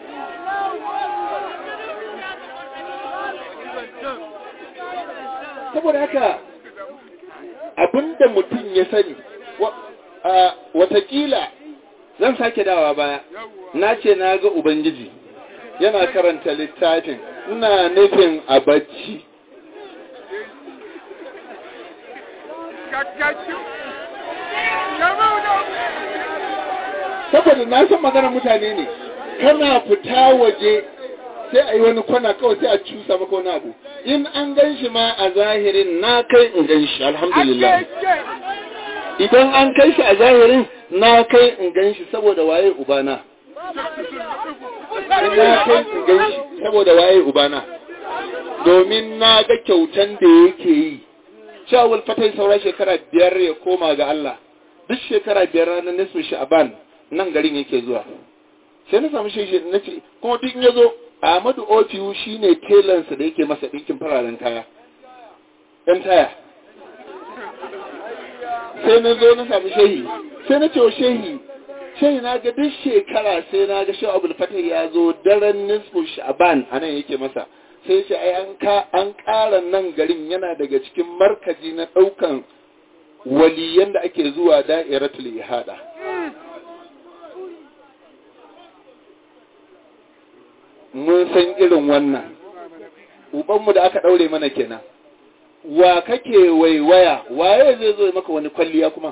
Saboda haka abinda mutum ya sani, watakila zan sake dawa baya, na ce na ga ubangiji yana karanta littafin, ina nufin a bacci. Saboda na san maganar mutane ne, kana fita waje sai a yi wani kwana kawai sai a cusa maka wani abu. In an gan shi ma a zahirin na kai in gan shi, alhamdulillah. Idan an kai shi a zahirin na kai in gan shi saboda waye ubana. Na kai in gan shi saboda waye ubana. Domin na ga kyautan da yake yi. Shawul fatai saura shekara 5 ya koma ga Allah. Duk shekara 5 ranar nisfu sha'ban nan garin yake zuwa. Sai na samu shi na ce kuma duk ya zo Ahmadu Ofiyu shine telansa da yake masa ɗinkin fararen kaya. Ɗan taya. Sai na zo na samu shehi. Sai na ce wa shehi na ga duk shekara sai na ga Shawul fatai ya zo daren nisfu sha'ban anan yake masa. Sai ce ai an ƙara nan garin yana daga cikin markazi na ɗaukan waliyan da ake zuwa da'iratul ihada. Mun san irin wannan. Ubanmu da aka ɗaure mana kenan. Wa kake waiwaya, waye zai zo maka wani kwalliya kuma?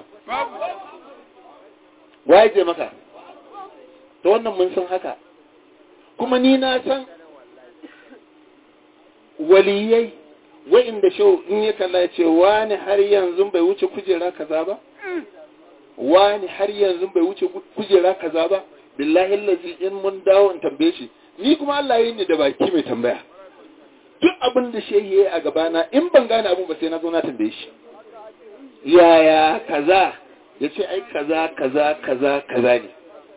Waye je maka? Ta wannan mun san haka. Kuma ni na san waliyai wa'inda shau in ya kalla ya ce wani har yanzu bai wuce kujera kaza ba, wani har yanzu bai wuce kujera kaza ba, billahi allazi in mun dawo in tambaye shi, ni kuma Allah yi ni da baki mai tambaya. Duk abin da shehi yayi a gabana in ban gane abin ba sai na zo na tambaye shi, yaya kaza, ya ce ai kaza ne.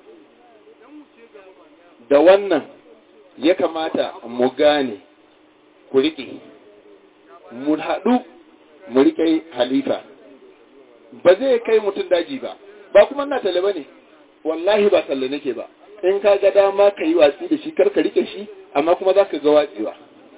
Da wannan ya kamata mu gane, ku riƙe, mu haɗu mu riƙe halifa. Ba zai kai mutum daji ba kuma na tale ba ne, wallahi ba tale nake ba. In ka ga dama ka yi watsi da shi, karka riƙe shi, amma kuma za ka ga watsewa.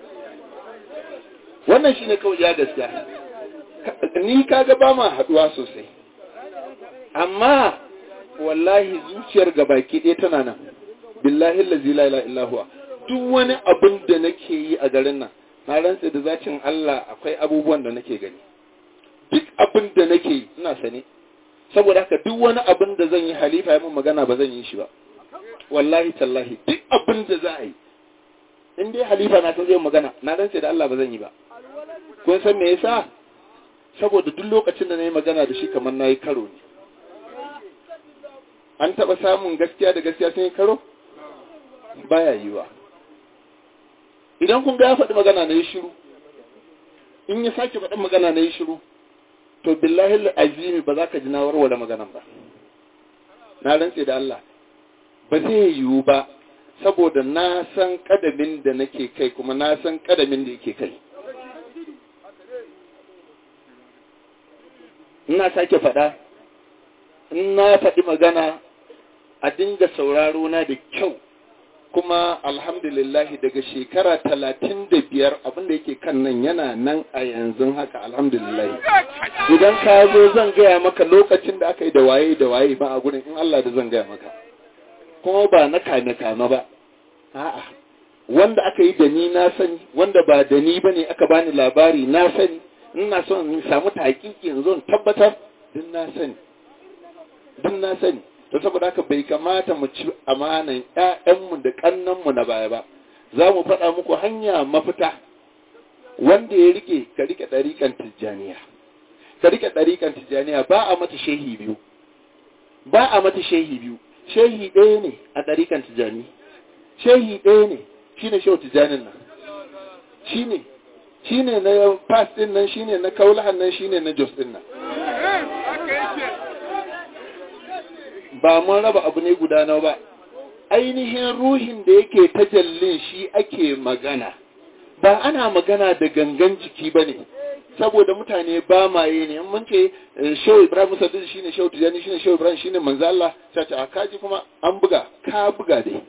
Wannan shi ne kawai ya gaskiya. Ni ka ga ba ma haɗuwa sosai, amma wallahi zuciyar gabaki ɗaya tana nan, billahi allazi la ilaha illa huwa. Duk wani abin da nake yi a garin nan, na rantsa da zacin Allah akwai abubuwan da nake gani. Duk abin da nake yi ina sane. Saboda haka duk wani abin da zan yi halifa ya mun magana ba zan yi shi ba. Wallahi tallahi duk abin da za a yi. In dai halifa na ta zai magana, na rantsa da Allah ba zan yi ba. Kun san me yasa? Saboda duk lokacin da na yi magana da shi kamar na yi karo ne. An taɓa samun gaskiya da gaskiya sun yi karo? Baya yiwa. Idan kun ga ya faɗi magana na yi shiru, in ya sake faɗin magana na yi shiru, to billahi azimi ba za ka ji na warware maganan ba. Na rantse da Allah, ba zai yiwu ba, saboda na san kadamin da nake kai kuma na san kadamin da yake kai. Ina sake faɗa, in na faɗi magana a dinga sauraro na da kyau. Kuma alhamdulillahi daga shekara 35 abinda yake kan nan yana nan a yanzu haka, alhamdulillahi. Idan ka zo zan gaya maka lokacin da aka yi da waye ba a gurin, in Allah da zan gaya maka. Kuma ba na kame ba. A'a, wanda aka yi da ni na sani, wanda ba da ni bane aka bani labari na sani. Ina son in samu tahqiqi yanzu in tabbatar din na sani. To saboda haka bai kamata mu ci amanan ƴaƴanmu da kannanmu na baya ba. Za mu faɗa muku hanya mafita. Wanda ya rike, ka rike ɗariƙan Tijjaniya. Ka rike ɗariƙan Tijjaniya, ba a mata shehi biyu. Shehi ɗaya ne a ɗariƙan Tijjani. Shehi ɗaya ne, shine Shehu Tijjanin nan. Shine na Fas ɗin nan, shine na Kaulahan nan, shine na Jos ɗin nan. Ba mun raba abu ne guda nawa ba. Ainihin ruhin da yake tajallin shi ake magana. Ba ana magana da gangan jiki ba ne. Saboda mutane ba maye ne. Mun ce Shehu Ibrahim Musaddid shine Shehu Tijani, shine Shehu Ibrahim, shine manzo Allah. Sai a kaji kuma an buga, ka buga dai.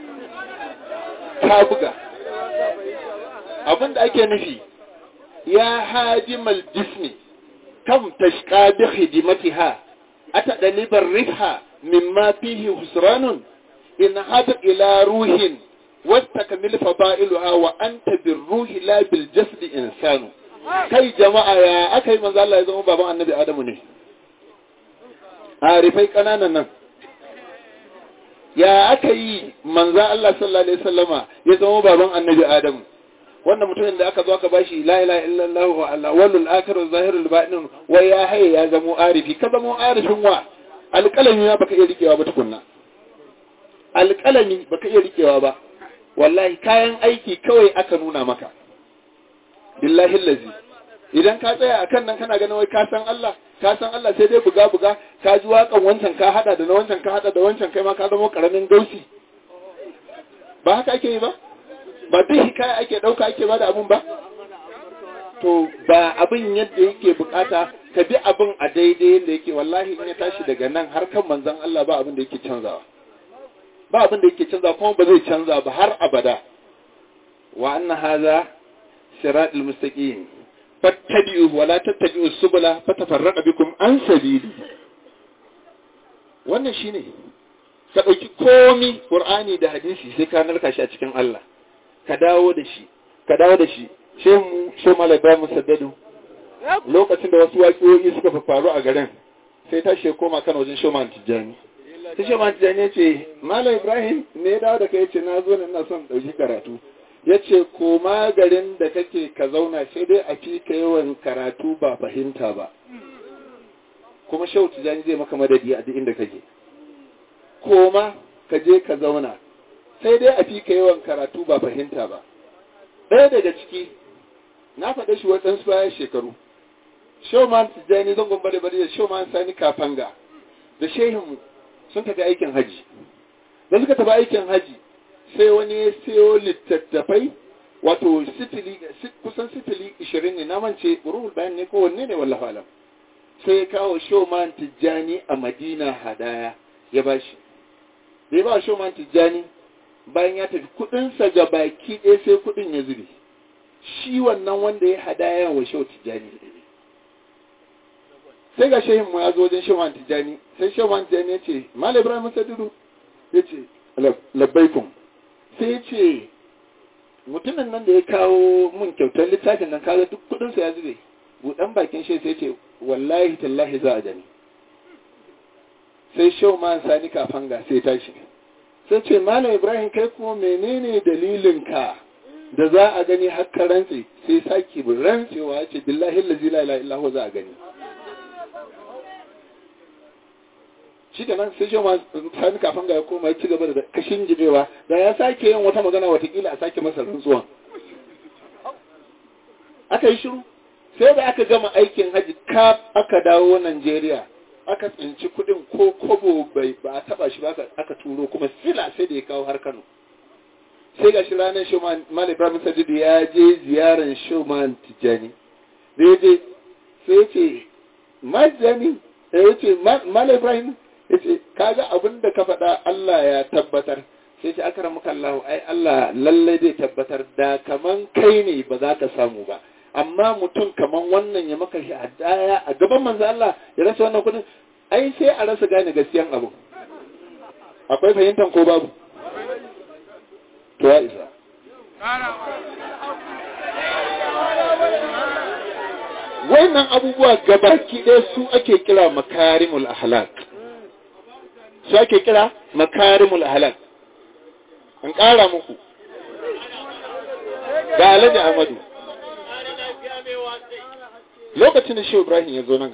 Ka buga. Abin da ake nufi, ya hadimal jismi kam tashqa bi khidmatiha atadalibar rifha mimma fihi husranun in hada ila ruhin wastakmil fada'iluha wa anta birruhi la bil jasd insanu. Kai jama'a, ya akai manzo Allah ya zama baban annabi Adamu ne? Arifai kananan nan ya aka yi manzo Allah sallallahu alaihi wasallama ya zama baban annabi Adamu wannan mutumin da aka zo aka bashi la ilaha illallah wa al-awwalul akhirul zahirul batin wa ya haye ya zama arifi ka zama arifin wa alƙalami ya baka iya rikewa ba tukunna alƙalami baka iya rikewa ba wallahi kayan aiki kawai aka nuna maka billahi allazi idan ka tsaya akan nan kana ganin wai ka san Allah sai dai buga ka ji waƙan wancan ka hada da na wancan ka hada da wancan kai ma ka zama karamin gausi ba haka ake yi ba ba duk hikaya ake dauka ake ba da abun ba to ba abin yadda yake bukata ka bi abin a daidai yadda yake wallahi in ya tashi daga nan har kan manzon Allah ba abin da yake canzawa kuma ba zai canza ba har abada wa anna hadha siratul mustaqim fattabi'uhu wa la tattabi'us subula fatafarraqa bikum an sabili wannan shine ka dauki komi qur'ani da hadisi sai ka narka shi a cikin Allah ka dawo da shi shehu Malam Ibrahim Saddadu lokacin da wasu waƙiyoyi suka faru a garin sai ta koma kan wajen shehu Malam Tijjani sai shehu Malam Tijjani ya ce Malam Ibrahim ne ya dawo da kai ce na zo ne ina son ɗauki karatu ya ce koma garin da kake ka zauna sai dai a fi ka yawan karatu ba fahimta ba kuma shehu Tijjani zai maka madadi a duk inda kake koma ka je ka zauna sai dai a fi ka yawan karatu ba fahimta ba ɗaya daga ciki na faɗe shi waɗansu bayan shekaru showman tijjani zan gomba da bari da showman sani kafanga da shehin sun tafi aikin haji da suka tafi aikin haji sai wani ya siyo littattafai wato kusan sifili 20 ne na mance ruhul bayan ne ko wanne ne wallahi alam sai ya kawo showman tijjani a madina hadaya ya bashi da ya ba showman tijjani bayan ya tafi kudinsa ga baki ɗaya sai kudin ya zube shi wannan wanda ya hadaya wa shehu tijjani sai ga shehin mu ya zo wajen shehu tijjani sai shehu tijjani ya ce Malam Ibrahim Saddadu ya ce labbaikum sai ya ce mutumin nan da ya kawo mun kyautar littafin nan kaga duk kudinsa ya zube buɗan bakin shi sai ce wallahi tallahi za a gani sai shehu man sani kafanga sai tashi sai ce Malam Ibrahim kai kuma menene dalilinka da za a gani haka rantsi sai saki bin rantsewa ya ce billahi allazi la ilaha illa huwa za a gani shi da nan sai shoma sani kafin ga ya koma ya ci gaba da kashin jirewa da ya sake yin wata magana watakila a sake masa rantsuwan aka yi shiru sai da aka gama aikin haji kaf aka dawo Najeriya aka tsinci kudin ko kobo ba a taba shi ba aka turo kuma sila sai da ya kawo har Kano sai ga shi ranar Showman Malam Ibrahim Saddadu ya je ziyarar Showman Tijjani da ya je sai ce Majani ya ce Malam Ibrahim ya ce kaga abin da ka faɗa Allah ya tabbatar sai ce aka ramuka Allah ai Allah lallai zai tabbatar da kaman kai ne ba za ka samu ba amma mutum kaman wannan ya maka hadaya a gaban manzo Allah ya rasa wannan kudin ai sai a rasa gane gaskiyan abu akwai fahimtar ko babu to ya isa wannan abubuwa gabaki ɗaya su ake kira makarimul ahlak an ƙara muku ga Alhaji Ahmadu lokacin da Shehu Ibrahim ya zo nan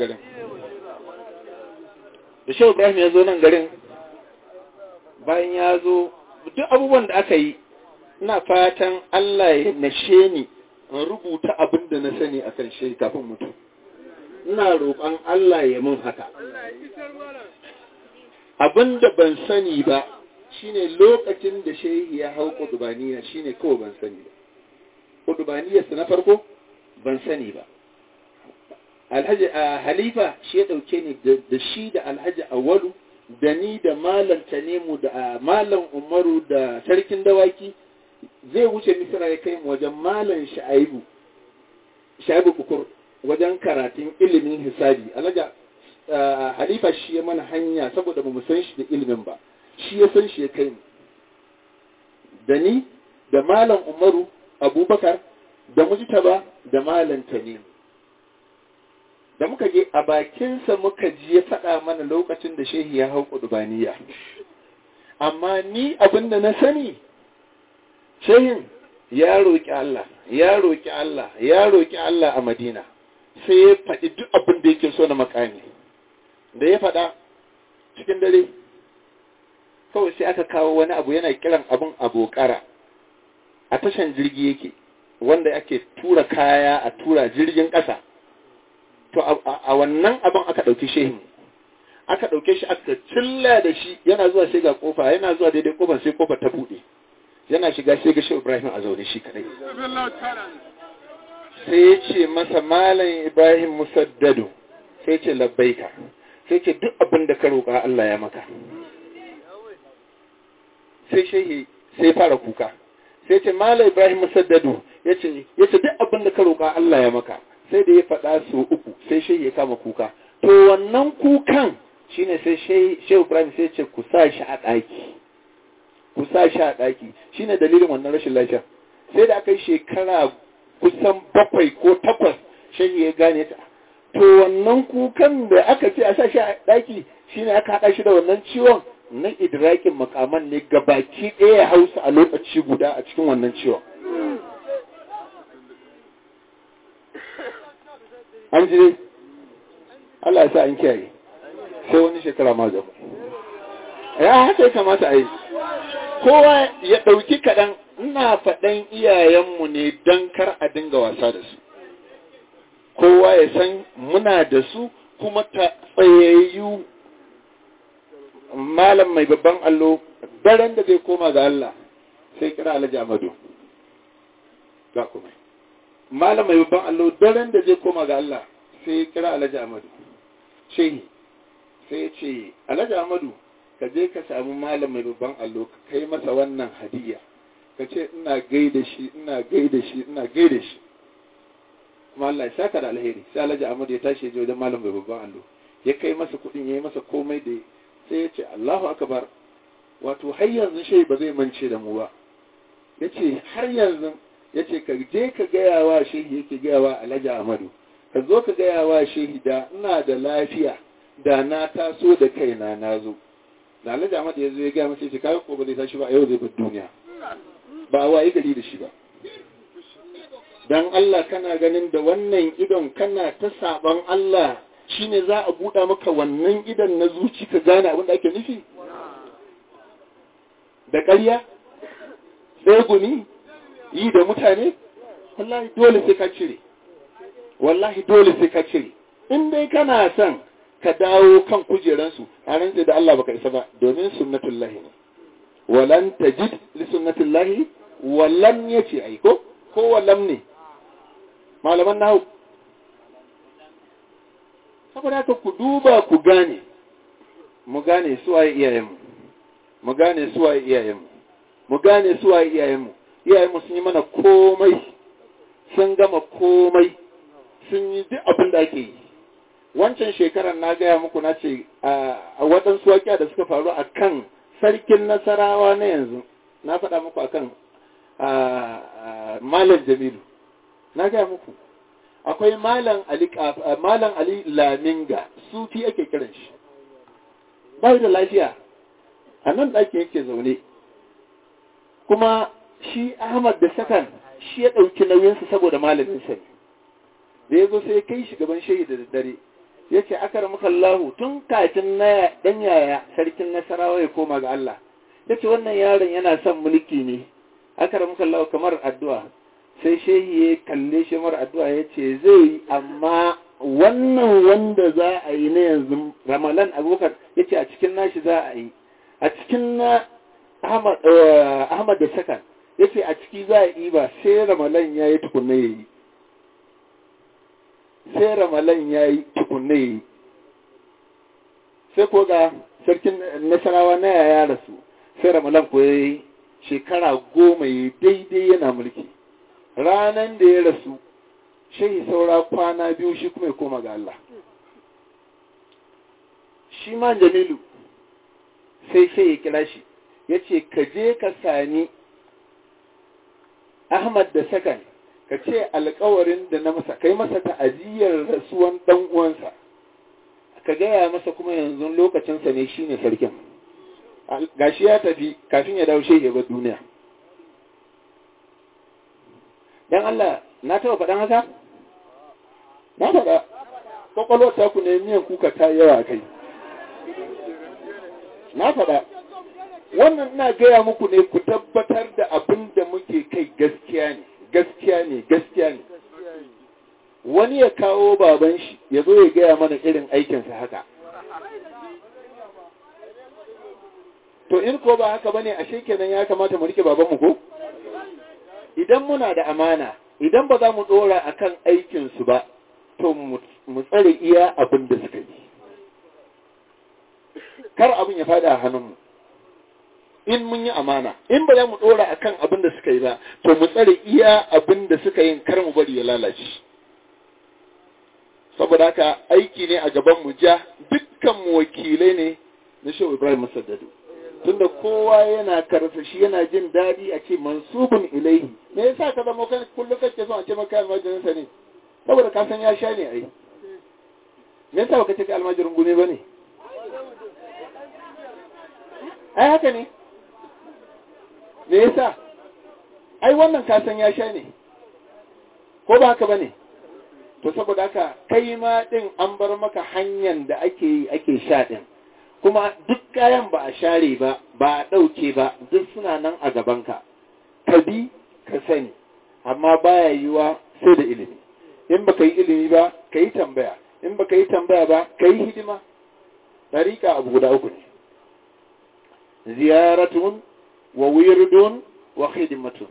garin bayan ya zo duk abubuwan da aka yi ina fatan Allah ya nashe ni in rubuta abin da na sani akan shi kafin mutu ina roƙon Allah ya mun haka abin da ban sani ba shine lokacin da shehi ya hau kudubaniya shine kawai ban sani ba kudubaniyarsa na farko ban sani ba Alhaji Halifa shi ya dauke ni da shi da Alhaji Awalu da ni da Malam Tanemu da Malam Umaru da Sarkin Dawaki zai wuce Misra ya kai mu wajen Malam Shaibu Bukur wajen karatun ilimin hisabi. Alhaji Halifa shi ya mana hanya saboda ba mu san shi da ilimin ba, shi ya san shi ya kai mu da ni da Malam Umaru Abubakar da Mujtaba da Malam Tanemu. Da muka je a bakinsa muka ji ya faɗa mana lokacin da shehi ya hau ƙudubaniya amma ni abin da na sani shehin ya roƙi Allah ya roƙi Allah ya roƙi Allah a Madina sai ya faɗi duk abin da yake so na makami da ya faɗa cikin dare kawai sai aka kawo wani abu yana kiran abin abokara a tashan jirgi yake wanda ake tura kaya a tura jirgin ƙasa to a wannan abin aka ɗauki shehin aka ɗauke shi aka cilla da shi yana zuwa sai ga kofa yana zuwa daidai kofar sai kofar ta buɗe yana shiga sai ga Shehu Ibrahim a zaune shi kadai sai ya ce masa Malam Ibrahim Musaddadu sai ce labbaika sai ce duk abin da ka roƙa Allah ya maka sai shehi sai fara kuka sai ce Malam Ibrahim Musaddadu yace duk abin da ka roƙa Allah ya maka sai da ya faɗa su uku sai shehi ya kama kuka to wannan kukan shine sai Shehu Ibrahim sai ce ku sa shi a ɗaki ku sa shi a ɗaki shine dalilin wannan rashin lafiya sai da aka yi shekara kusan 7 ko 8 shehi ya gane ta to wannan kukan da aka ce a sa shi a ɗaki shine aka haɗa shi da wannan ciwon na idrakin makaman ne gabaki ɗaya hausa a lokaci guda a cikin wannan ciwon an ji Allah ya sa an kiyaye sai wani shekara ma gaba ya haka ya kamata a yi kowa ya ɗauki kaɗan ina faɗan iyayenmu ne don kar a dinga wasa da su kowa ya san muna da su kuma ta tsayayyu malam mai babban allo daren da zai koma ga Allah sai kira Alhaji Amadu ga kuma malam mai babban allo daren da zai koma ga Allah sai kira Alhaji Amadu shehi sai ya ce Alhaji Amadu ka je ka samu malam mai babban allo ka kai masa wannan hadiya ka ce ina gaida shi ina gaida shi ina gaida shi kuma Allah ya saka da alheri sai Alhaji Amadu ya tashi je wajen malam mai babban allo ya kai masa kudin yayi masa komai da sai ya ce Allahu akbar wato har yanzu shehi ba zai mance da mu ba yace har yanzu yace ka je ka gaya wa shehi yake gaya wa Alhaji Amadu ka zo ka gaya wa shehi da ina da lafiya da na taso da kaina na zo da Alhaji Ahmad ya zo ya gaya masa ce kai ko ba zai tashi ba yau zai bar duniya ba waye gari da shi ba dan Allah kana ganin da wannan idon kana ta saban Allah shine za a buɗa maka wannan idon na zuci ka gane abin da ake nufi da ƙarya sai gumi yi da mutane wallahi dole sai ka cire wallahi dole sai ka cire in dai kana son ka dawo kan kujeransu a rantsa da Allah baka isa ba domin sunnatullahi ne walan tajid li sunnatullahi walan yace ai ko walam ne malaman nahu saboda haka ku duba ku gane mu gane su waye iyayenmu mu gane su waye iyayenmu mu gane su waye iyayenmu iyayenmu sun yi mana komai sun gama komai sun yi duk abin da ake yi wancan shekarar na gaya muku na ce a waɗansu waƙiya da suka faru a kan sarkin Nasarawa na yanzu na faɗa muku a kan Malam Jamilu na gaya muku akwai Malam Ali Laminga sufi ake kiran shi bai da lafiya a nan ɗaki yake zaune kuma shi Ahmad da Sakan shi ya ɗauki nauyinsa saboda malamin sa da ya zo sai kai shi gaban shehi da daddare ya ce akar mukallahu tun kafin na ɗan yaya sarkin Nasarawa ya koma ga Allah ya ce wannan yaron yana son mulki ne akar mukallahu kamar addu'a sai shehi ya kalle shi mara addu'a ya ce zai yi amma wannan wanda za a yi na yanzu Ramalan Abubakar ya ce a cikin nashi za a yi a cikin na Ahmad da Sakan ya ce a ciki za a yi ba sai Ramalan ya yi tukunna ya yi sai Ramalan ya yi tukunne yi sai ko ga sarkin Nasarawa na yaya rasu sai Ramalan ko ya yi shekara 10 yi daidai yana mulki ranan da ya rasu shehi saura kwana 2 shi kuma ya koma ga Allah shi ma Jamilu sai ya kira shi ya ce ka je ka sani Ahmad da Sakan ka ce alkawarin da na masa kai masa ta'aziyar rasuwan dan uwansa ka gaya masa kuma yanzu lokacinsa ne shine sarkin gashi ya tafi kafin ya dawo shi ya bar duniya. Dan Allah na taɓa faɗan haka? Na faɗa. Kwakwalwar ta ku ne miyan kuka ta yawa kai. Na faɗa. Wannan ina gaya muku ne ku tabbatar da abin da muke kai gaskiya ne, gaskiya ne, gaskiya ne. Wani ya kawo baban shi ya zo ya gaya mana irin aikinsa haka. To in ko ba haka bane ashe kenan ya kamata mu rike babanmu ko? Idan muna da amana, idan ba za mu dora akan aikin su ba, to mu tsare iya abin da suka yi. Kar abin ya fada a hannunmu. In mun yi amana, in ba za mu dora akan abin da suka yi ba, to mu tsare iya abin da suka yi, kar mu bari ya lalace. Saboda haka aiki ne a gaban mu ja, dukkan mu wakilai ne na Shehu Ibrahim Musaddadu. Tunda kowa yana karsa shi yana jin daɗi a ce mansubun ilaihi. Me yasa ka zama kan kullum kake son a ce maka almajirin sa ne? Saboda ka san ya sha ne ai. Me yasa baka ce ka almajirin gune bane? Ai haka ne. Me yasa? Ai wannan ka san ya sha ne. Ko ba haka bane? To saboda haka kai ma din an bar maka hanyar da ake sha din. Kuma duk kayan ba a share ba, ba a ɗauke ba, duk suna nan a gabanka. Ka bi, ka sani, amma baya yiwa sai da ilimi. In ba ka yi ilimi ba, ka yi tambaya. In ba ka yi tambaya ba, ka yi hidima. Ɗariƙa abu guda uku ne. Ziyaratun, wa wirdun, wa hidimatun.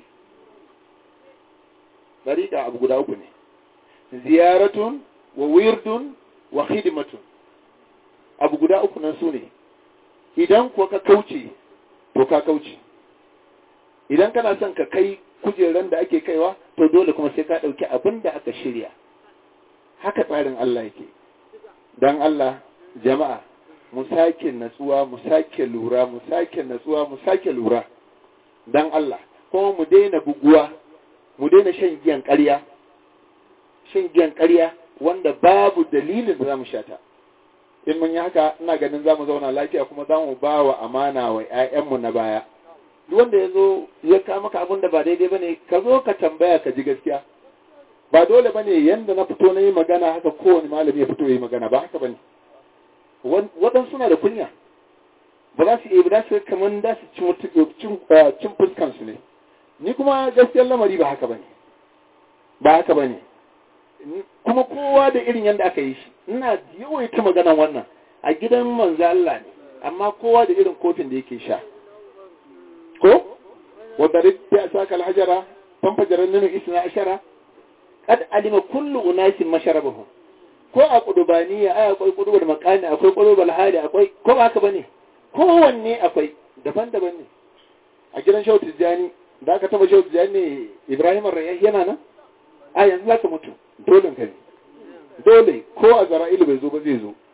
Ɗariƙa abu guda uku ne. Ziyaratun, wa wirdun, wa hidimatun. Abu guda uku nan su ne, idan kuwa ka kauce, to ka kauce. Idan kana son ka kai kujeran da ake kaiwa, to dole kuma sai ka ɗauki abin da aka shirya. Haka tsarin Allah yake. Don Allah, jama'a, mu sake natsuwa, mu sake lura, mu sake natsuwa, mu sake lura. Don Allah, kuma mu daina buguwa, mu daina shan giyan ƙarya. Shan giyan ƙarya wanda babu dalilin da za mu sha ta. In mun yi haka, ina ganin za mu zauna lafiya kuma za mu ba wa amana wa 'ya'yanmu na baya. Duk wanda ya zo ya kama ka abin da ba daidai ba ne, ka zo ka tambaya ka ji gaskiya. Ba dole ba ne yadda na fito na yi magana haka kowane malami ya fito ya yi magana ba haka ba ne. Waɗansu suna da kunya. Ba za su iya ba su kamar da su cin fuskansu ne. Ni kuma gaskiyar lamari ba haka ba ne. Ba haka ba ne. Kuma kowa da irin yadda aka yi shi. Ina yawaita maganan wannan a gidan manzo Allah ne, amma kowa da irin kofin da yake sha. Ko? Wadda rikta saka alhajara, fanfajaran nuna isna ashara, kad alima kullu unasin masharabahum. Ko a kudubaniya ai akwai kudubar makani, akwai kudubar hali, akwai ko ba haka bane? Kowanne akwai daban-daban ne. A gidan Shehu Tijjani, da aka taba Shehu Tijjani Ibrahim Ar-Rayyan yana nan? A yanzu zaka mutu, dole ka ne. Dole ko a Zara'ilu bai zo ba zai zo.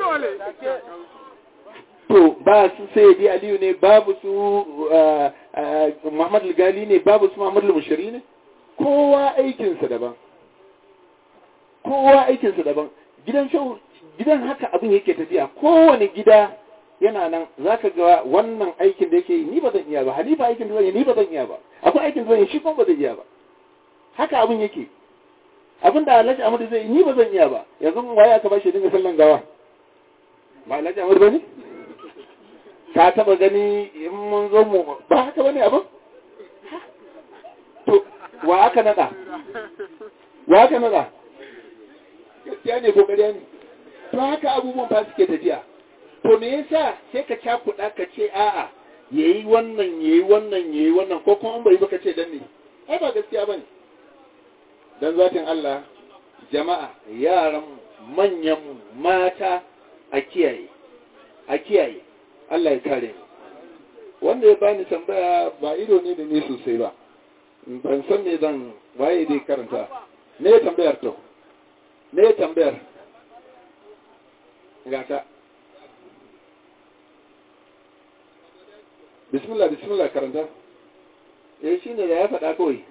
To ba su Sayyidi Aliyu ne, babu su Muhammad Al-Gali ne, babu su Muhammad Al-Mushari ne. Kowa aikinsa daban. Kowa aikinsa daban. Gidan haka abin yake tafiya. Kowane gida yana nan zaka ga wannan aikin da yake yi ni ba zan iya ba. Halifa aikin da zan yi ni ba zan iya ba. Akwai aikin da zan yi shi kuma ba zan iya ba. Haka abin yake. Abin da Alhaji Ahmadu zai yi ni ba zan iya ba. Yanzu waye aka bashi dinga sallan gawa? Ba Alhaji Ahmadu bane? Ka taba gani in mun zo mu ba haka bane abin? To wa aka nada? Wa aka nada? Gaskiya ne ko ƙarya ne? To haka abubuwan ba suke tafiya. To me yasa sai ka cakuɗa ka ce a'a yayi wannan ko kuma an bai baka ce dan ne? Ai ba gaskiya bane. Dan zatin Allah, jama'a, yaran, manyan, mata, a kiyaye, Allah ya kare mu. Wanda ya bani tambaya ba ido ne da ni sosai ba, ban san me zan waye dai karanta. Me ya tambayar to? Me ya tambayar? Gata. Bismillah karanta. Shine da ya faɗa kawai.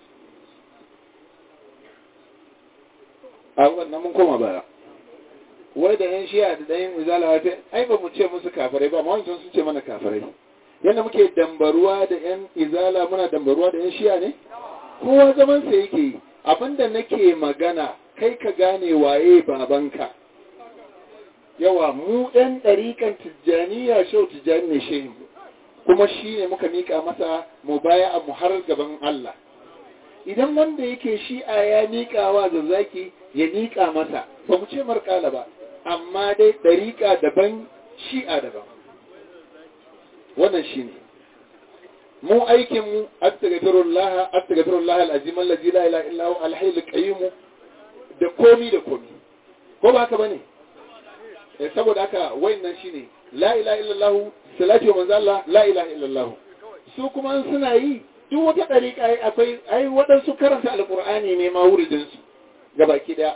A wannan mun koma baya. wai da yan shi'a da ɗayan izala wata ai ba mu ce musu kafirai ba amma wancan sun ce mana kafirai. Yadda muke dambaruwa da yan izala muna dambaruwa da yan shi'a ne? Kowa zaman sa yake yi. Abinda nake magana kai ka gane waye babanka. Yawa mu ɗan ɗariƙan tijjaniya shau tijjani ne shehin kuma shi ne muka miƙa masa mu baya a mu har gaban Allah. Idan wanda yake shi'a ya miƙa wa zazzaki ya miƙa masa ba mu ce marƙala ba amma dai ɗariƙa daban shi'a daban. Wannan shi ne mu aikinmu astaghfirullah alazim allazi la ilaha illa huwa al-hayyul qayyum da komi ko ba haka bane saboda haka wayannan shine la ilaha illallah salatu wa manzo Allah la ilaha illallah su kuma suna yi duk wata dariƙa akwai ai wadansu karanta alqur'ani ne ma wuridin su gabaki daya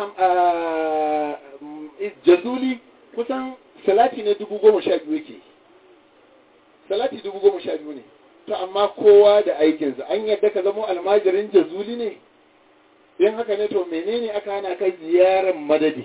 jazuli kusan salati ne 10,012 yake salati 10,012 ne to amma kowa da aikinsa an yadda ka zama almajirin jazuli ne in haka ne to menene aka hana kai ziyarar madadi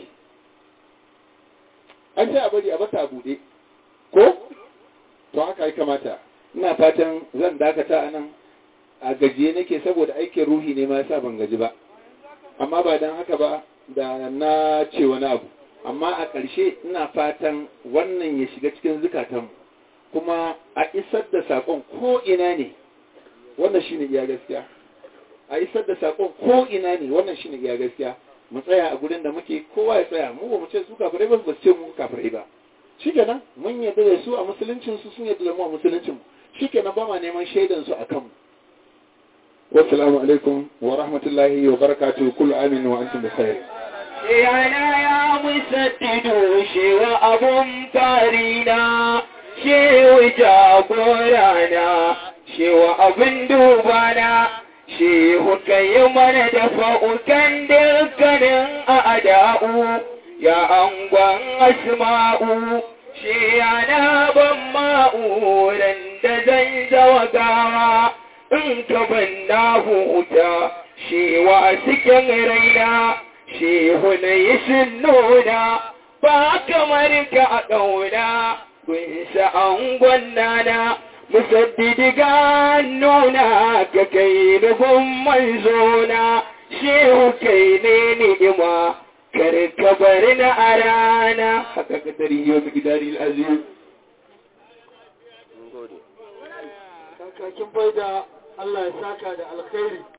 an ce a bari a bata a buɗe ko to haka ya kamata ina fatan zan dakata a nan a gajiye nake saboda aikin ruhi ne ma yasa ban gaji ba amma ba dan haka ba da na ce wani abu amma a ƙarshe ina fatan wannan ya shiga cikin zukatanmu kuma a isar da saƙon ko ina ne wannan shine iya gaskiya a isar da saƙon ko ina ne wannan shine iya gaskiya mu tsaya a gurin da muke kowa ya tsaya mu ba mu ce su kafirai ba su ce mu kafirai ba shikenan mun yarda da su a musuluncin su sun yarda da mu a musuluncin mu shikenan ba ma neman shaidan su akan mu wassalamu alaikum wa rahmatullahi wa barakatuh kullu amin wa antum bikhair yana ya musaddidu shewa abun farina shewa jagorana shewa abun dubana shehu kai mana da fa'ukan dukkanin a'da'u ya angon asma'u shi yana ban ma'uran da zan zawagawa in ka ban na huta shewa cikin raina shehu na yi nuna ba kamar ka a ƙauna kun angon nana musaddidi ga nuna ka kai nufin manzona shehu kai ne ni'ima karka bari na a rana haka ka tari yau gidari al'azim kakakin bai da Allah ya saka da alkhairi